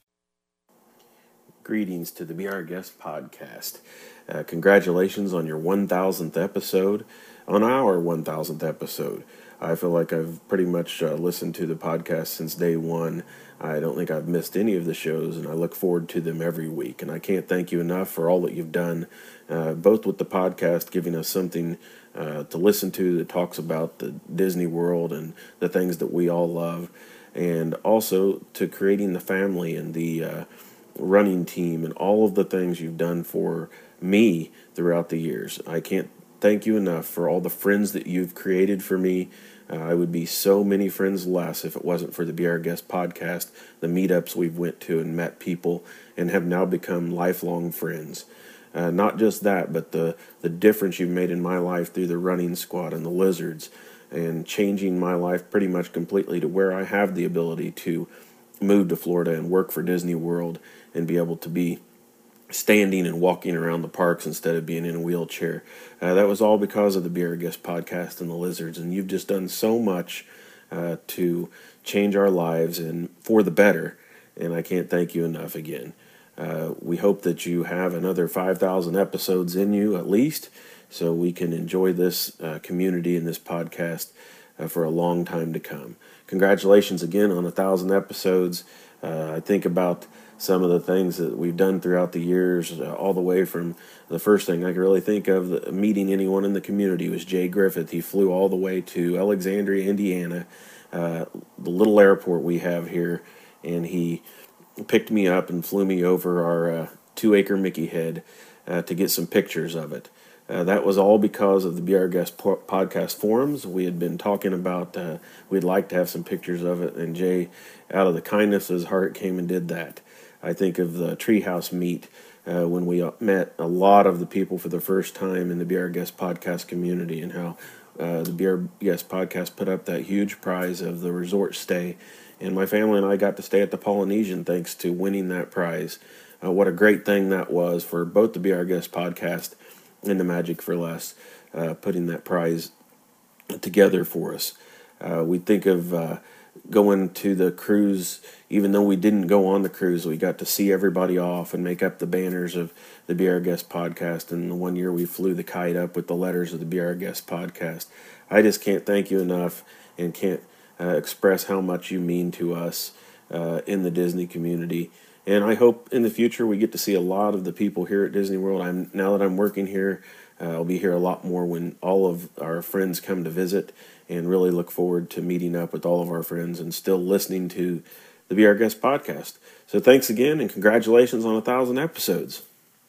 Greetings to the Be Our Guest podcast. Congratulations on your 1,000th episode, on our 1,000th episode. I feel like I've pretty much listened to the podcast since day one. I don't think I've missed any of the shows, and I look forward to them every week. And I can't thank you enough for all that you've done, both with the podcast, giving us something to listen to that talks about the Disney World and the things that we all love, and also to creating the family and the running team and all of the things you've done for me throughout the years. I can't thank you enough for all the friends that you've created for me. I would be so many friends less if it wasn't for the Be Our Guest podcast, the meetups we've went to and met people and have now become lifelong friends. Not just that, but the difference you've made in my life through the running squad and the lizards, and changing my life pretty much completely to where I have the ability to move to Florida and work for Disney World and be able to be standing and walking around the parks instead of being in a wheelchair. That was all because of the Be Our Guest podcast and the lizards, and you've just done so much to change our lives and for the better, and I can't thank you enough again. We hope that you have another 5,000 episodes in you at least, so we can enjoy this community and this podcast for a long time to come. Congratulations again on 1,000 episodes. I think about some of the things that we've done throughout the years, all the way from the first thing I can really think of meeting anyone in the community was Jay Griffith. He flew all the way to Alexandria, Indiana, the little airport we have here, and he picked me up and flew me over our 2-acre Mickey head to get some pictures of it. That was all because of the Be Our Guest podcast forums. We had been talking about we'd like to have some pictures of it, and Jay, out of the kindness of his heart, came and did that. I think of the Treehouse meet when we met a lot of the people for the first time in the Be Our Guest podcast community, and how the Be Our Guest podcast put up that huge prize of the resort stay. And my family and I got to stay at the Polynesian thanks to winning that prize. What a great thing that was for both the Be Our Guest podcast and the Magic for Less, putting that prize together for us. We think of going to the cruise. Even though we didn't go on the cruise, we got to see everybody off and make up the banners of the Be Our Guest podcast. And the one year we flew the kite up with the letters of the Be Our Guest podcast. I just can't thank you enough, and can't express how much you mean to us in the Disney community. And I hope in the future we get to see a lot of the people here at Disney World. Now that I'm working here, I'll be here a lot more when all of our friends come to visit, and really look forward to meeting up with all of our friends and still listening to the Be Our Guest podcast. So thanks again, and congratulations on 1,000 episodes.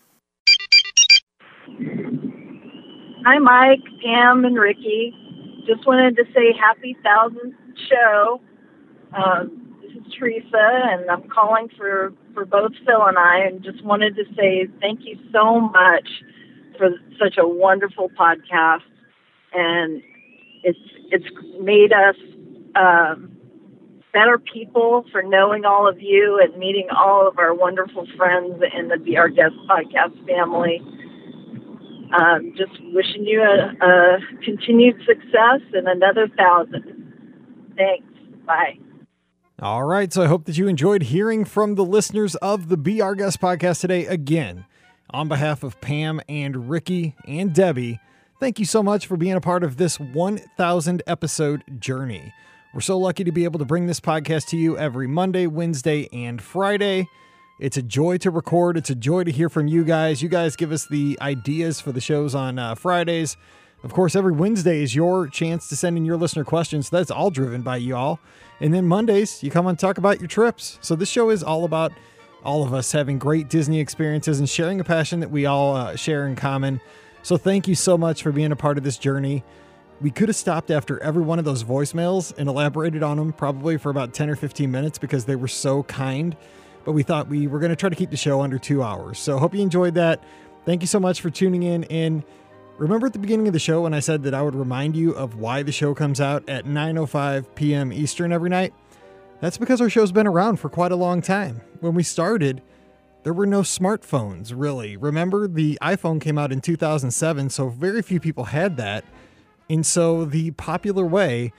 Hi, Mike, Pam, and Ricky. Just wanted to say happy 1,000th show. This is Teresa, and I'm calling for both Phil and I, and just wanted to say thank you so much for such a wonderful podcast. And it's made us better people for knowing all of you and meeting all of our wonderful friends in the Be Our Guest podcast family. Just wishing you a continued success and another 1,000. Thanks. Bye. All right, so I hope that you enjoyed hearing from the listeners of the Be Our Guest podcast today. Again, On behalf of Pam and Ricky and Debbie, thank you so much for being a part of this 1,000 episode journey. We're so lucky to be able to bring this podcast to you every Monday, Wednesday, and Friday. It's a joy to record. It's a joy to hear from you guys. You guys give us the ideas for the shows on Fridays. Of course, every Wednesday is your chance to send in your listener questions. So that's all driven by you all. And then Mondays, you come and talk about your trips. So this show is all about all of us having great Disney experiences and sharing a passion that we all share in common. So thank you so much for being a part of this journey. We could have stopped after every one of those voicemails and elaborated on them probably for about 10 or 15 minutes because they were so kind. But we thought we were going to try to keep the show under 2 hours. So hope you enjoyed that. Thank you so much for tuning in. And remember at the beginning of the show when I said that I would remind you of why the show comes out at 9:05 p.m. Eastern every night? That's because our show's been around for quite a long time. When we started, there were no smartphones, really. Remember, the iPhone came out in 2007, so very few people had that. And so the popular way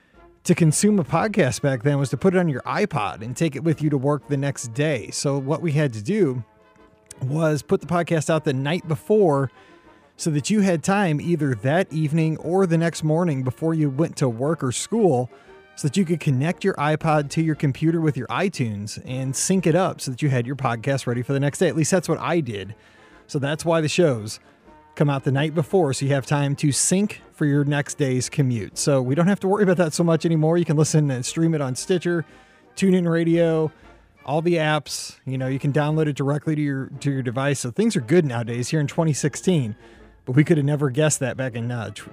to consume a podcast back then was to put it on your iPod and take it with you to work the next day. So what we had to do was put the podcast out the night before so that you had time either that evening or the next morning before you went to work or school so that you could connect your iPod to your computer with your iTunes and sync it up so that you had your podcast ready for the next day. At least that's what I did. So that's why the shows come out the night before, so you have time to sync for your next day's commute. So we don't have to worry about that so much anymore. You can listen and stream it on Stitcher, TuneIn Radio, all the apps. You know, you can download it directly to your device. So things are good nowadays here in 2016. But we could have never guessed that back in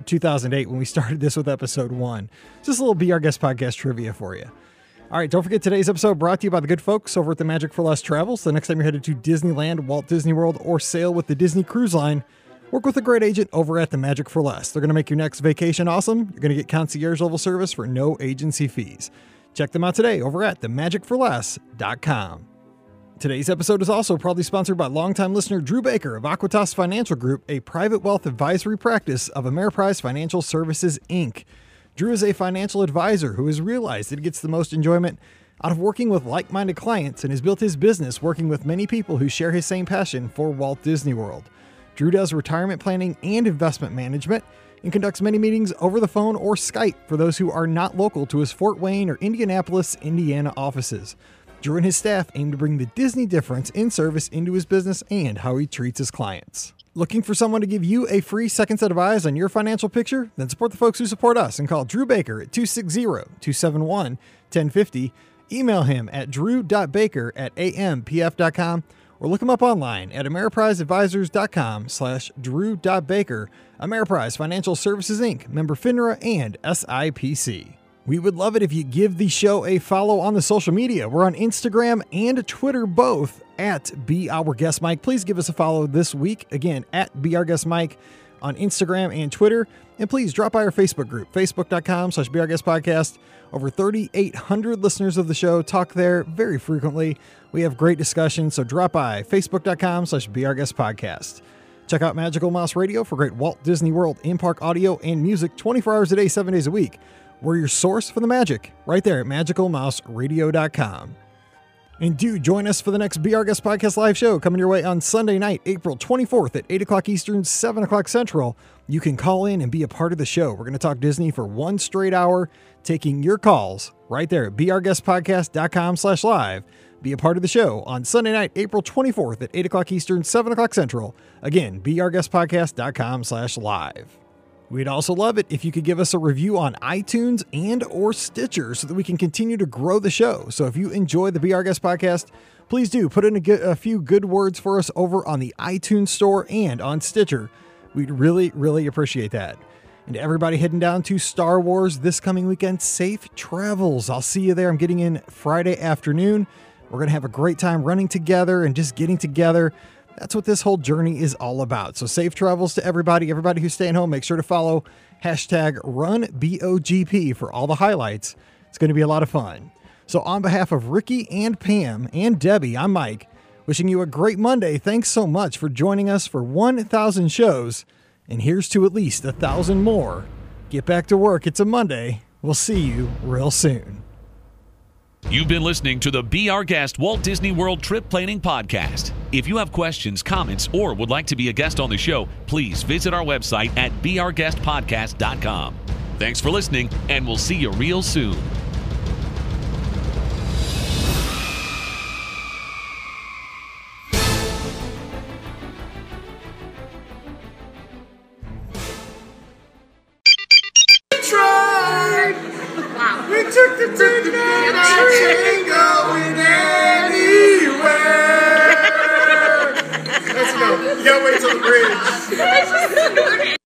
2008 when we started this with episode 1. Just a little Be Our Guest podcast trivia for you. All right, don't forget today's episode brought to you by the good folks over at the Magic for Less Travels. The next time you're headed to Disneyland, Walt Disney World, or sail with the Disney Cruise Line, work with a great agent over at the Magic for Less. They're going to make your next vacation awesome. You're going to get concierge level service for no agency fees. Check them out today over at themagicforless.com. Today's episode is also proudly sponsored by longtime listener Drew Baker of Aquitas Financial Group, a private wealth advisory practice of Ameriprise Financial Services, Inc. Drew is a financial advisor who has realized that he gets the most enjoyment out of working with like-minded clients and has built his business working with many people who share his same passion for Walt Disney World. Drew does retirement planning and investment management and conducts many meetings over the phone or Skype for those who are not local to his Fort Wayne or Indianapolis, Indiana offices. Drew and his staff aim to bring the Disney difference in service into his business and how he treats his clients. Looking for someone to give you a free second set of eyes on your financial picture? Then support the folks who support us and call Drew Baker at 260-271-1050. Email him at drew.baker@ampf.com or look him up online at ameripriseadvisors.com/drew.baker. Ameriprise Financial Services, Inc., member FINRA and SIPC. We would love it if you give the show a follow on the social media. We're on Instagram and Twitter, both at Be Our Guest Mike. Please give us a follow this week. Again, at Be Our Guest Mike on Instagram and Twitter. And please drop by our Facebook group, facebook.com/Be Our Guest Podcast. Over 3,800 listeners of the show talk there very frequently. We have great discussions, so drop by facebook.com/Be Our Guest Podcast. Check out Magical Mouse Radio for great Walt Disney World in-park audio and music 24 hours a day, 7 days a week. We're your source for the magic, right there at magicalmouseradio.com. And do join us for the next Be Our Guest Podcast live show coming your way on Sunday night, April 24th at 8 o'clock Eastern, 7 o'clock Central. You can call in and be a part of the show. We're going to talk Disney for 1 straight hour, taking your calls right there at beourguestpodcast.com/live. Be a part of the show on Sunday night, April 24th at 8 o'clock Eastern, 7 o'clock Central. Again, beourguestpodcast.com/live. We'd also love it if you could give us a review on iTunes and or Stitcher so that we can continue to grow the show. So if you enjoy the Be Our Guest Podcast, please do put in a few good words for us over on the iTunes store and on Stitcher. We'd really, really appreciate that. And to everybody heading down to Star Wars this coming weekend, safe travels. I'll see you there. I'm getting in Friday afternoon. We're going to have a great time running together and just getting together. That's what this whole journey is all about. So safe travels to everybody. Everybody who's staying home, make sure to follow #RunBOGP for all the highlights. It's going to be a lot of fun. So on behalf of Ricky and Pam and Debbie, I'm Mike, wishing you a great Monday. Thanks so much for joining us for 1,000 shows. And here's to at least 1,000 more. Get back to work. It's a Monday. We'll see you real soon. You've been listening to the Be Our Guest Walt Disney World Trip Planning Podcast. If you have questions, comments, or would like to be a guest on the show, please visit our website at beourguestpodcast.com. Thanks for listening, and we'll see you real soon. We took the ticket and we ain't going anywhere. Let's go. You gotta wait till the bridge.